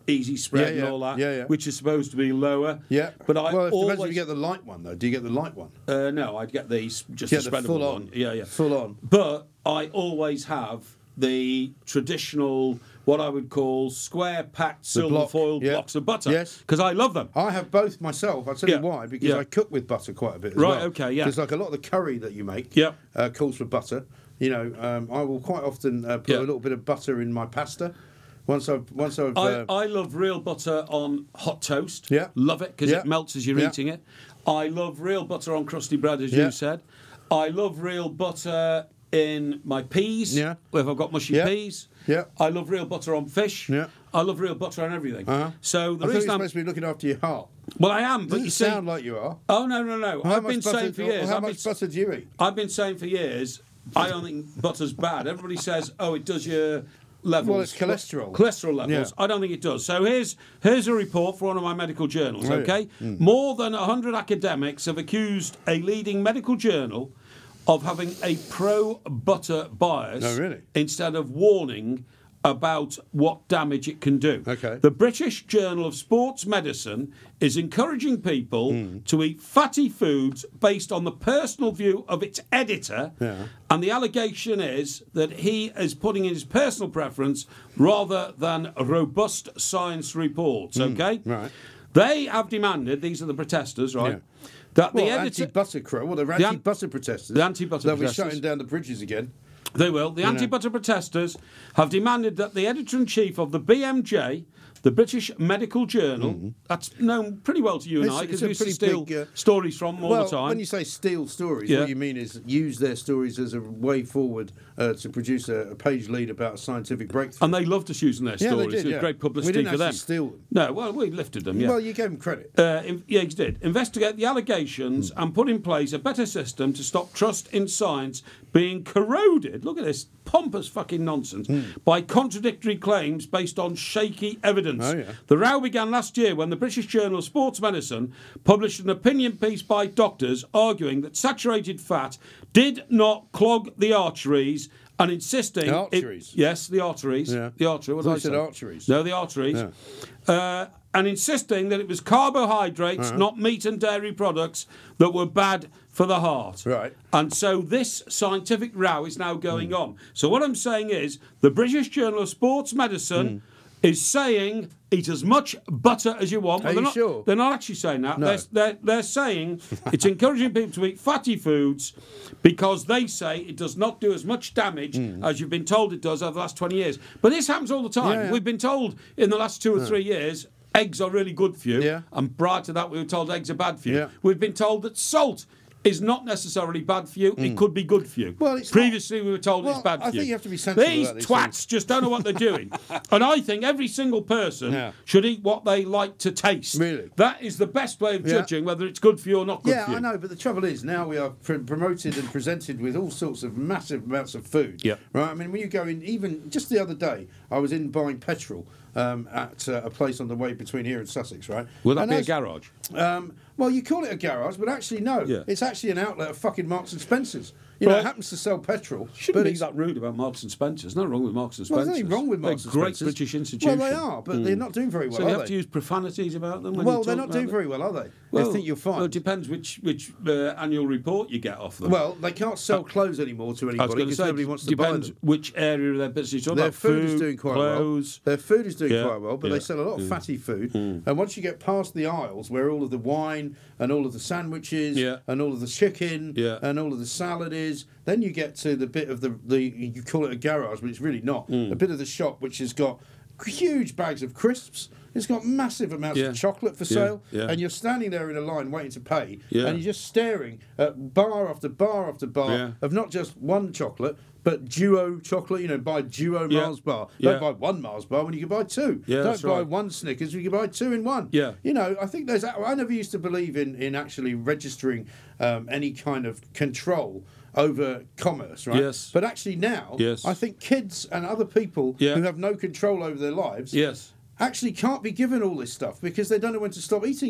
easy spread Yeah, yeah. and all that, Yeah, yeah. which is supposed to be lower. Yeah. But I well, it always depends if you get the light one though. Do you get the light one? uh, no, I'd get the s- just Get the the spreadable full one. on. Yeah, yeah, Full on. But I always have the traditional, what I would call square packed silver block, foil yeah. blocks of butter. Yes. Because I love them. I have both myself. I'll tell Yeah. you why. Because Yeah. I cook with butter quite a bit as Right, well. okay, yeah. Because like a lot of the curry that you make Yeah. uh, calls for butter. You know, um, I will quite often uh, put Yeah. a little bit of butter in my pasta. Once I've, once I've. I, Uh, I love real butter on hot toast. Yeah. Love it because Yeah. it melts as you're Yeah. eating it. I love real butter on crusty bread, as Yeah. you said. I love real butter in my peas. Yeah. If I've got mushy Yeah. peas. Yeah. I love real butter on fish. Yeah. I love real butter on everything. uh-huh. So the I think reason you're I'm supposed to be looking after your heart. well, I am, but Doesn't you it see, sound like you are. oh no, no, no. How I've much been butter, saying for years. How I've been, much butter do you eat? I've been saying for years. I don't think butter's bad. Everybody says, oh, it does your levels. Well, it's cholesterol. Cholesterol levels. Yeah. I don't think it does. So here's here's a report for one of my medical journals. Oh, yeah. Okay, Mm. more than one hundred academics have accused a leading medical journal of having a pro-butter bias Oh, really? instead of warning about what damage it can do. Okay. The British Journal of Sports Medicine is encouraging people Hmm. to eat fatty foods based on the personal view of its editor. Yeah. And the allegation is that he is putting in his personal preference rather than robust science reports. Okay? Hmm. right. They have demanded, these are the protesters, right? Yeah. That Well, the editor. anti-butter crow. Well, they're an- anti-butter protesters. the anti-butter They'll be protesters. shutting down the bridges again. They will. The anti-butter protesters have demanded that the editor-in-chief of the B M J, the British Medical Journal, that's known pretty well to you and It's- I because it's a we used to pretty steal big, uh, stories from all well, the time. when you say steal stories, Yeah. what you mean is use their stories as a way forward uh, to produce a, a page lead about a scientific breakthrough. And they loved us using their Yeah, they stories. did, It was yeah. great publicity We didn't for them. actually steal them. No, well, we lifted them, yeah. Well, you gave them credit. Uh, in, yeah, he did. Investigate the allegations and put in place a better system to stop trust in science being corroded. Look at this pompous fucking nonsense by contradictory claims based on shaky evidence. Oh, yeah. The row began last year when the British Journal of Sports Medicine published an opinion piece by doctors arguing that saturated fat did not clog the arteries and insisting... The it- arteries? yes, the arteries. Yeah. The artery. What I did I thought you said say? arteries. No, the arteries. Uh, and insisting that it was carbohydrates, Uh-huh. not meat and dairy products, that were bad for the heart. Right. And so this scientific row is now going on. So what I'm saying is the British Journal of Sports Medicine is saying eat as much butter as you want. Are they're you not, sure? They're not actually saying that. No. They're, they're, they're saying it's encouraging people to eat fatty foods because they say it does not do as much damage as you've been told it does over the last twenty years. But this happens all the time. Yeah, yeah. We've been told in the last two or three years eggs are really good for you. Yeah. And prior to that, we were told eggs are bad for you. Yeah. We've been told that salt is not necessarily bad for you. It could be good for you. Well, it's Previously, we were told Well, it's bad for I you. think you have to be sensible These about these twats things. just don't know what they're doing. And I think every single person Yeah. should eat what they like to taste. Really? That is the best way of Yeah. judging whether it's good for you or not good Yeah, for you. I know, but the trouble is now we are pr- promoted and presented with all sorts of massive amounts of food. Yeah. Right. I mean, when you go in, even just the other day, I was in buying petrol um, at uh, a place on the way between here and Sussex. Right. Will that And be a as- garage? Um, well, you call it a garage, but actually no. Yeah. It's actually an outlet of fucking Marks and Spencers. You know, Right. it happens to sell petrol. Shouldn't but be it's, that rude about Marks and Spencer's. Nothing wrong with Marks and well, Spencer's. there's nothing wrong with Marks They're and great Spencers. British institution. Well, they are, but they're not doing very well, So you are have they? to use profanities about them when well, you they're talk not about doing them? very well, are they? Well, I think you'll find. Well, it depends which which uh, annual report you get off them. Well, they can't sell clothes anymore to I was anybody going to because say, nobody wants to buy depends them. which area of their business you're talking Their about. food, is doing quite clothes. well. Their food is doing Yeah, quite well, but yeah, they sell a lot of yeah. fatty food. Mm. And once you get past the aisles where all of the wine and all of the sandwiches Yeah. and all of the chicken Yeah. and all of the salad is, then you get to the bit of the, the you call it a garage, but it's really not. Mm. A bit of the shop which has got huge bags of crisps. It's got massive amounts Yeah. of chocolate for Yeah, sale, yeah. and you're standing there in a line waiting to pay, Yeah. and you're just staring at bar after bar after bar Yeah. of not just one chocolate, but duo chocolate. You know, buy duo Yeah. Mars bar. Yeah. Don't buy one Mars bar when you can buy two. Yeah, Don't that's buy right. one Snickers when you can buy two in one. Yeah. You know, I think there's. I never used to believe in in actually registering um, any kind of control over commerce, right? Yes. But actually now, Yes. I think kids and other people Yeah. who have no control over their lives Yes. actually can't be given all this stuff because they don't know when to stop eating it.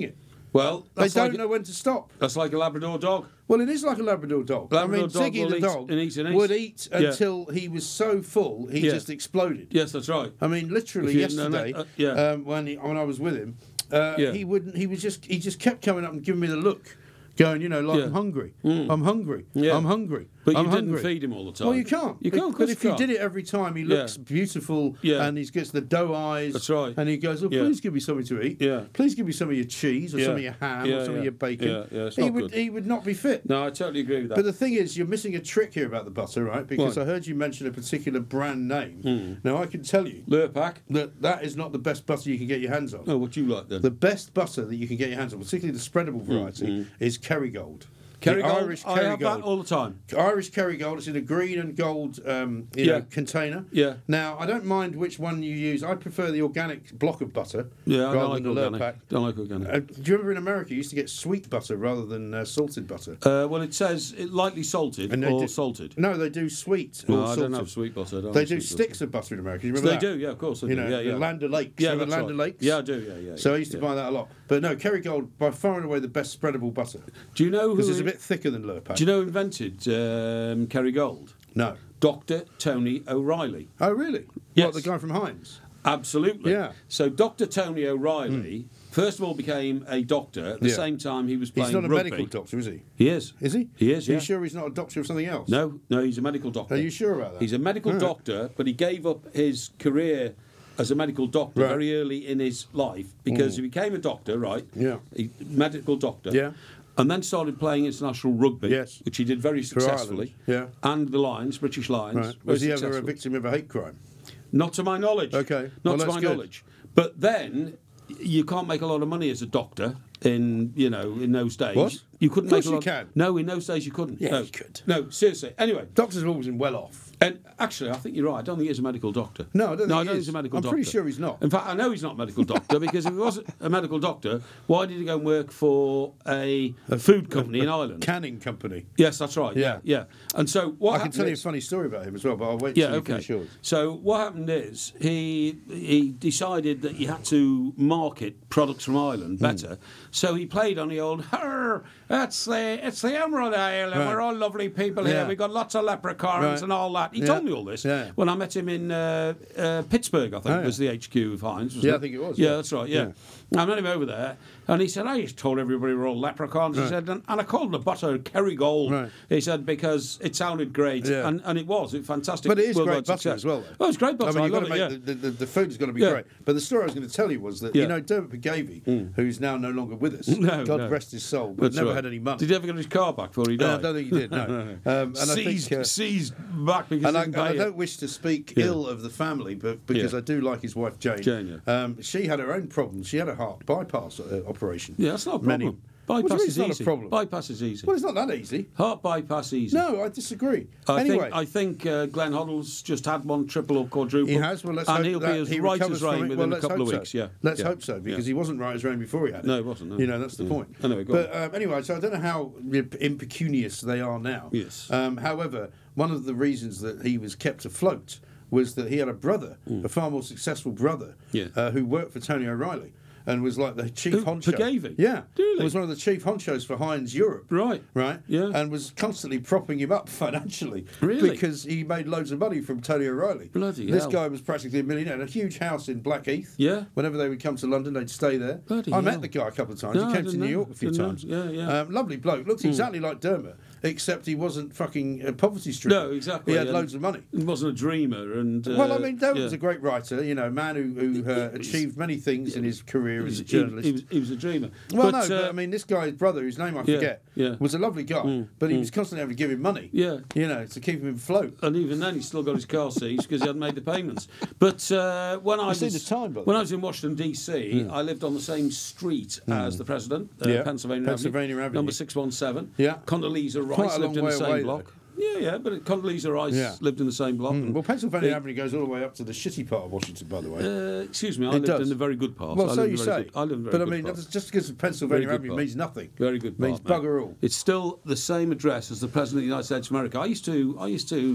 Well, they that's don't like, know when to stop. That's like a Labrador dog. Well, it is like a Labrador dog. Labrador I mean, dog Ziggy the eat dog and eat and eat. would eat Yeah. until he was so full he Yeah. just exploded. Yes, that's right. I mean, literally If you- no, no, yesterday, uh, yeah. um, when he, when I was with him, uh, Yeah. he wouldn't. He was just he just kept coming up and giving me the look, going, you know, like Yeah. I'm hungry, Mm. I'm hungry, Yeah. I'm hungry. But you I'm didn't hungry. feed him all the time. Well, you can't. You But- can't. But if you can't. did it every time, he Yeah. looks beautiful, Yeah. and he gets the doe eyes. That's right. And he goes, "Oh, Yeah. please give me something to eat. Yeah. Please give me some of your cheese or Yeah. some of your ham Yeah, or some yeah. of your bacon." Yeah, yeah, it's he not would good. he would not be fit. No, I totally agree with that. But the thing is, you're missing a trick here about the butter, right? Because Why? I heard you mention a particular brand name. Hmm. Now, I can tell you Lurpak. that that is not the best butter you can get your hands on. Oh, what do you like then? The best butter that you can get your hands on, particularly the spreadable variety, mm. is Kerrygold. Kerrygold. The Irish I have that Kerrygold. all the time. Irish Kerrygold. It's in a green and gold um, you Yeah. know, container. Yeah. Now, I don't mind which one you use. I prefer the organic block of butter Yeah, I rather don't like than the organic. Lurpak. Don't like organic. Uh, do you remember in America you used to get sweet butter rather than uh, salted butter? Uh, well, it says it lightly salted And they or do- salted. No, they do sweet or No, I salted. don't have sweet butter. I don't They have do sweet sticks butter. of butter in America. You So remember they that? do, yeah, of course. They You do. know, yeah, the yeah. Land O'Lakes. Yeah, Remember that's Land right. O'Lakes? Yeah, I do. Yeah, yeah. So yeah, I used to yeah. buy that a lot. But no, Kerrygold, by far and away the best spreadable butter. Do you know who? Because it's a bit thicker than Lurpak. Do you know who invented um, Kerrygold? No. Doctor Tony O'Reilly. Oh, really? Yes. What, the guy from Heinz? Absolutely. Yeah. So Doctor Tony O'Reilly, first of all, became a doctor. At the Yeah. same time, he was playing He's not a rugby. medical doctor, is he? He is. Is he? He is, Are yeah. you sure he's not a doctor of something else? No, no, he's a medical doctor. Are you sure about that? He's a medical Right. doctor, but he gave up his career as a medical doctor Right. very early in his life because he became a doctor, right? Yeah. He, medical doctor. Yeah. And then started playing international rugby, Yes. which he did very For successfully. Ireland, yeah. And the Lions, British Lions. Right. very Was he ever a successful. victim of a hate crime? Not to my knowledge. Okay. Not Well, to that's my good. knowledge. But then you can't make a lot of money as a doctor in you know in those days. What? You couldn't Of course make a you lot. can. No, in those days you couldn't. Yeah, no. you could. No, seriously. Anyway, Doctors have always been well off. and actually, I think you're right. I don't think he's a medical doctor. No, I don't think no, he I don't is. think he's a medical I'm doctor. pretty sure he's not. In fact, I know he's not a medical doctor because if he was a medical doctor, why did he go and work for a, food company in Ireland? Canning company. Yes, that's right. Yeah, Yeah. yeah. And so what I can happened tell you a is- funny story about him as well, but I'll wait yeah, till you okay. finish yours. So what happened is he he decided that you had to market products from Ireland better. So he played on the old, "Her, it's the it's the Emerald Isle, and Right. we're all lovely people here. Yeah. We got lots of leprechauns Right. and all that." He Yeah. told me all this Yeah. when I met him in uh, uh, Pittsburgh. I think Oh, yeah. was the H Q of Heinz. wasn't Yeah, it? I think it was, Yeah, yeah. that's right. Yeah. I met him over there, and he said, "I just told everybody we're all leprechauns." He Right. said, and, and I called the butter Kerrygold. Right. He said because it sounded great, Yeah. and, and it was it fantastic. But it is worldwide great butter success. as well, though. Oh, it's great butter. I mean, I, you've got love to it. make Yeah. the, the, the food's got to be Yeah. great. But the story I was going to tell you was that Yeah. you know Dermot McGavey, who's now no longer with us. No, God no. rest his soul, but That's never right. had any money. Did he ever get his car back before he No, I died? don't think he did. No, um, and seized, I think. Uh, seized back because and he I, didn't and I pay don't it. wish to speak Yeah. ill of the family, but because Yeah. I do like his wife Jane. Jane, um, she had her own problems. She had a heart bypass uh, operation. Yeah, that's not a Many- problem. What do you Bypass mean is it's not a easy. problem? Bypass is easy. Well, it's not that easy. Heart bypass easy. No, I disagree. I anyway, think I think uh, Glenn Hoddle's just had one triple or quadruple. he has. Well, let's and hope he'll that be as he right recovers as from rain it. within well, a let's couple of hope weeks. So. Yeah, Let's yeah. hope so because Yeah. he wasn't right as rain before he had it. No, he wasn't, no. You know, that's the Yeah. point. Anyway, go but um, anyway, so I don't know how impecunious they are now. Yes. Um, however, one of the reasons that he was kept afloat was that he had a brother, a far more successful brother, Yeah. uh, who worked for Tony O'Reilly. And was like the chief Who, honcho. McGavey? Yeah. Really? Was one of the chief honchos for Heinz Europe. Right. Right? Yeah. And was constantly propping him up financially. Really? Because he made loads of money from Tony O'Reilly. Bloody This hell. guy was practically a millionaire. A huge house in Blackheath. Yeah. Whenever they would come to London, they'd stay there. Bloody I hell. met the guy a couple of times. No, he I came to didn't New know. York a few Didn't know. times. Yeah, yeah. Um, lovely bloke. Looked exactly like Dermot, except he wasn't fucking uh, poverty stricken. No, exactly. He had and loads of money. He wasn't a dreamer. And uh, Well, I mean, Dermot yeah. was a great writer, you know, a man who, who uh, achieved many things in his career He as was, a he, journalist. he was, he was a dreamer. Well, but, no, uh, but I mean, this guy's brother, whose name I Yeah, forget, yeah. was a lovely guy, Mm, but he mm. was constantly having to give him money. Yeah. You know, to keep him afloat. And even then, he's still got his car seized because he hadn't made the payments. But uh, when I see was the time, by the when way. I was in Washington D C, I lived on the same street as the president, uh, Yeah. Pennsylvania, Pennsylvania Avenue, Avenue. number six one seven. Yeah. Condoleezza Quite Rice a lived long in the way same away, block. though. Yeah, yeah, but Condoleezza Rice Yeah. lived in the same block. and Well, Pennsylvania it- Avenue goes all the way up to the shitty part of Washington, by the way. Uh, excuse me, I It lived does. in a very good part. well, I so lived you in a very say. Good, I live in a very but I good mean, part. that's just because Pennsylvania Very good Avenue part. means nothing. Very good. Means part, mate. bugger all. It's still the same address as the President of the United States of America. I used to, I used to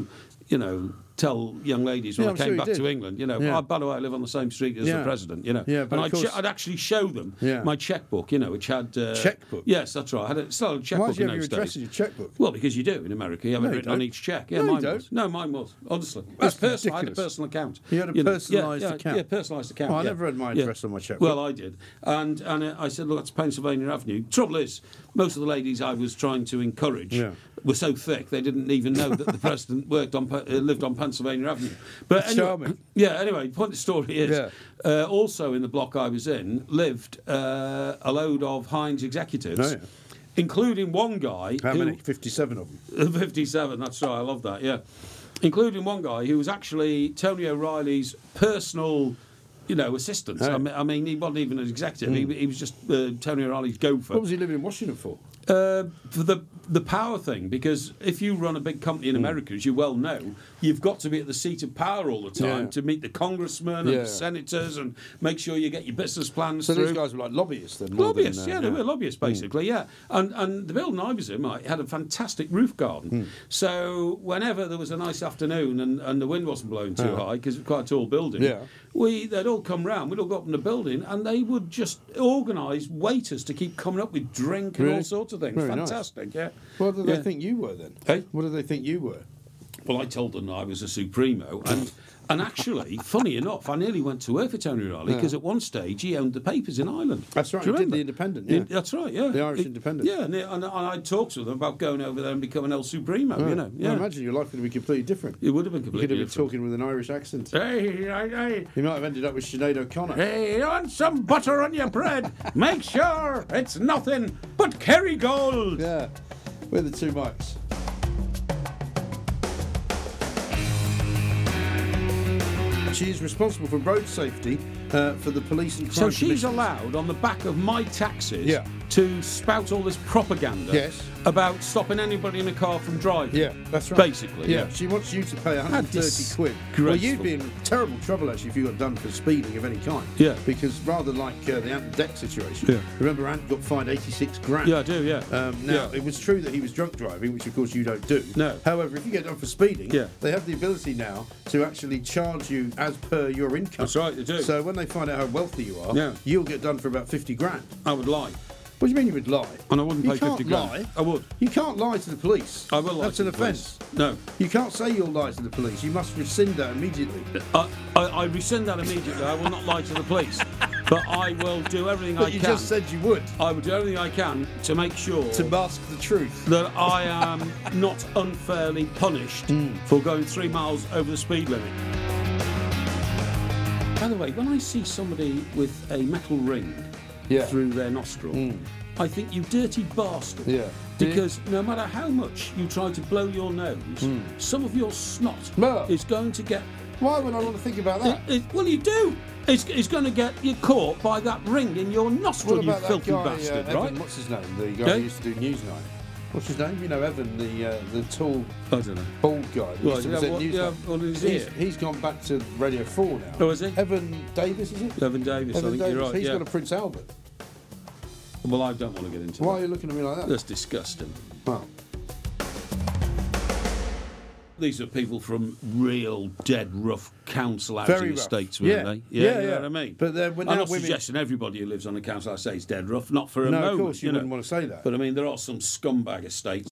you know, tell young ladies when Yeah, I I'm came sure you back did. to England, you know, Yeah. oh, by the way, I live on the same street as Yeah. the president, you know. Yeah, but and of I'd, course- sh- I'd actually show them Yeah. my checkbook, you know, which had... Uh, Checkbook? Yes, that's right. I had a, still had a checkbook Why do you in have your those address days. in your checkbook? Well, because you do in America. You have No, it you written on don't. each check. Yeah, No, you mine don't. was. No, mine was. Honestly, That's it's personal. I had a ridiculous. personal account. You had a know, personalised yeah, yeah, account? Yeah, personalised account. Oh, I yeah. never had my Yeah. address on my checkbook. Well, I did, and and uh, I said, look, that's Pennsylvania Avenue. Trouble is, most of the ladies I was trying to encourage Yeah. were so thick they didn't even know that the president worked on Pe- uh, lived on Pennsylvania Avenue. But anyway, Charming. yeah. Anyway, point of the story is, Yeah. uh, also in the block I was in lived uh, a load of Heinz executives. Oh, yeah. Including one guy. How who, many? fifty-seven of them. fifty-seven, that's right, I love that, yeah. Including one guy who was actually Tony O'Reilly's personal, you know, assistant. Oh. I, mean, I mean, he wasn't even an executive, he, he was just uh, Tony O'Reilly's gopher. What was he living in Washington for? Uh, for the the power thing, because if you run a big company in America, as you well know, you've got to be at the seat of power all the time Yeah. to meet the congressmen Yeah. and the senators and make sure you get your business plans So through. these guys were like lobbyists then? more Lobbyists, than, uh, yeah, they were lobbyists basically, yeah. And and the building I was in like, had a fantastic roof garden. So whenever there was a nice afternoon and, and the wind wasn't blowing too Yeah. high, because it's quite a tall building, Yeah. we they'd all come round, we'd all go up in the building, and they would just organise waiters to keep coming up with drink and Really? all sorts of things. Very nice. Fantastic, yeah. What did Yeah. they think you were then? Hey? What did they think you were? Well, I told them I was a Supremo, and and actually, funny enough, I nearly went to work for Tony O'Reilly because at one stage he owned the papers in Ireland. That's right, Do you he did remember? the Independent, The- yeah. that's right, yeah. The Irish He- Independent. Yeah, and, and, and I talked to them about going over there and becoming El Supremo, you know. Well, Yeah. imagine your life would have been completely different. It would have been You could completely have been different. talking with an Irish accent. Hey, hey, hey, He might have ended up with Sinead O'Connor. hey, you want some butter on your bread? Make sure it's nothing but Kerrygold. Yeah, with the two mics. She is responsible for road safety uh, for the police and crime So she's commissioners. allowed on the back of my taxes Yeah. to spout all this propaganda Yes. about stopping anybody in a car from driving. Yeah, that's right. Basically, yeah. yeah. She wants you to pay one hundred thirty That's quid. Well, you'd disgraceful. be in terrible trouble actually if you got done for speeding of any kind. Yeah. Because rather like uh, the Ant Deck situation, Yeah. remember Ant got fined eighty-six grand. Yeah, I do, yeah. Um, now, Yeah. it was true that he was drunk driving, which of course you don't do. No. However, if you get done for speeding, Yeah. they have the ability now to actually charge you as per your income. That's right, they do. So when they find out how wealthy you are, Yeah. you'll get done for about fifty grand. I would lie. What do you mean you would lie? And I wouldn't you pay can't fifty grand. lie. I would. You can't lie to the police. I will lie That's to an the offence. police. No. You can't say you'll lie to the police. You must rescind that immediately. I, I, I rescind that immediately. I will not lie to the police. But I will do everything I But you can. just said you would, I will do everything I can to make sure to mask the truth. that I am not unfairly punished Hmm. for going three miles over the speed limit. By the way, when I see somebody with a metal ring Yeah. through their nostril, I think, you dirty bastard. Yeah. Do you? Because no matter how much you try to blow your nose, some of your snot Well. is going to get. Why would I want to think about that? It, it, well, you do. It's, it's going to get you caught by that ring in your nostril, What you about that filthy guy, bastard, uh, Evan, right? what's his name? The guy Okay. who used to do Newsnight. What's his name? You know, Evan, the uh, the tall, I don't know. bald guy that Well, used to yeah, present what- Newsnight. yeah, what is he's, he? he's gone back to Radio four now. Oh, is he? Evan Davis, is it? Evan Davis, I Evan think Davis. you're right. He's yeah. got a Prince Albert. Well, I don't want to get into Why are that. you looking at me like that? That's disgusting. Well, These are people from real dead rough council Very housing rough. estates, Yeah. weren't they? Yeah, you know yeah. what I mean? But they're- but I'm now not women- suggesting everybody who lives on a council estate is dead rough, not for a no, moment. of course you, know. wouldn't want to say that. But I mean, there are some scumbag estates.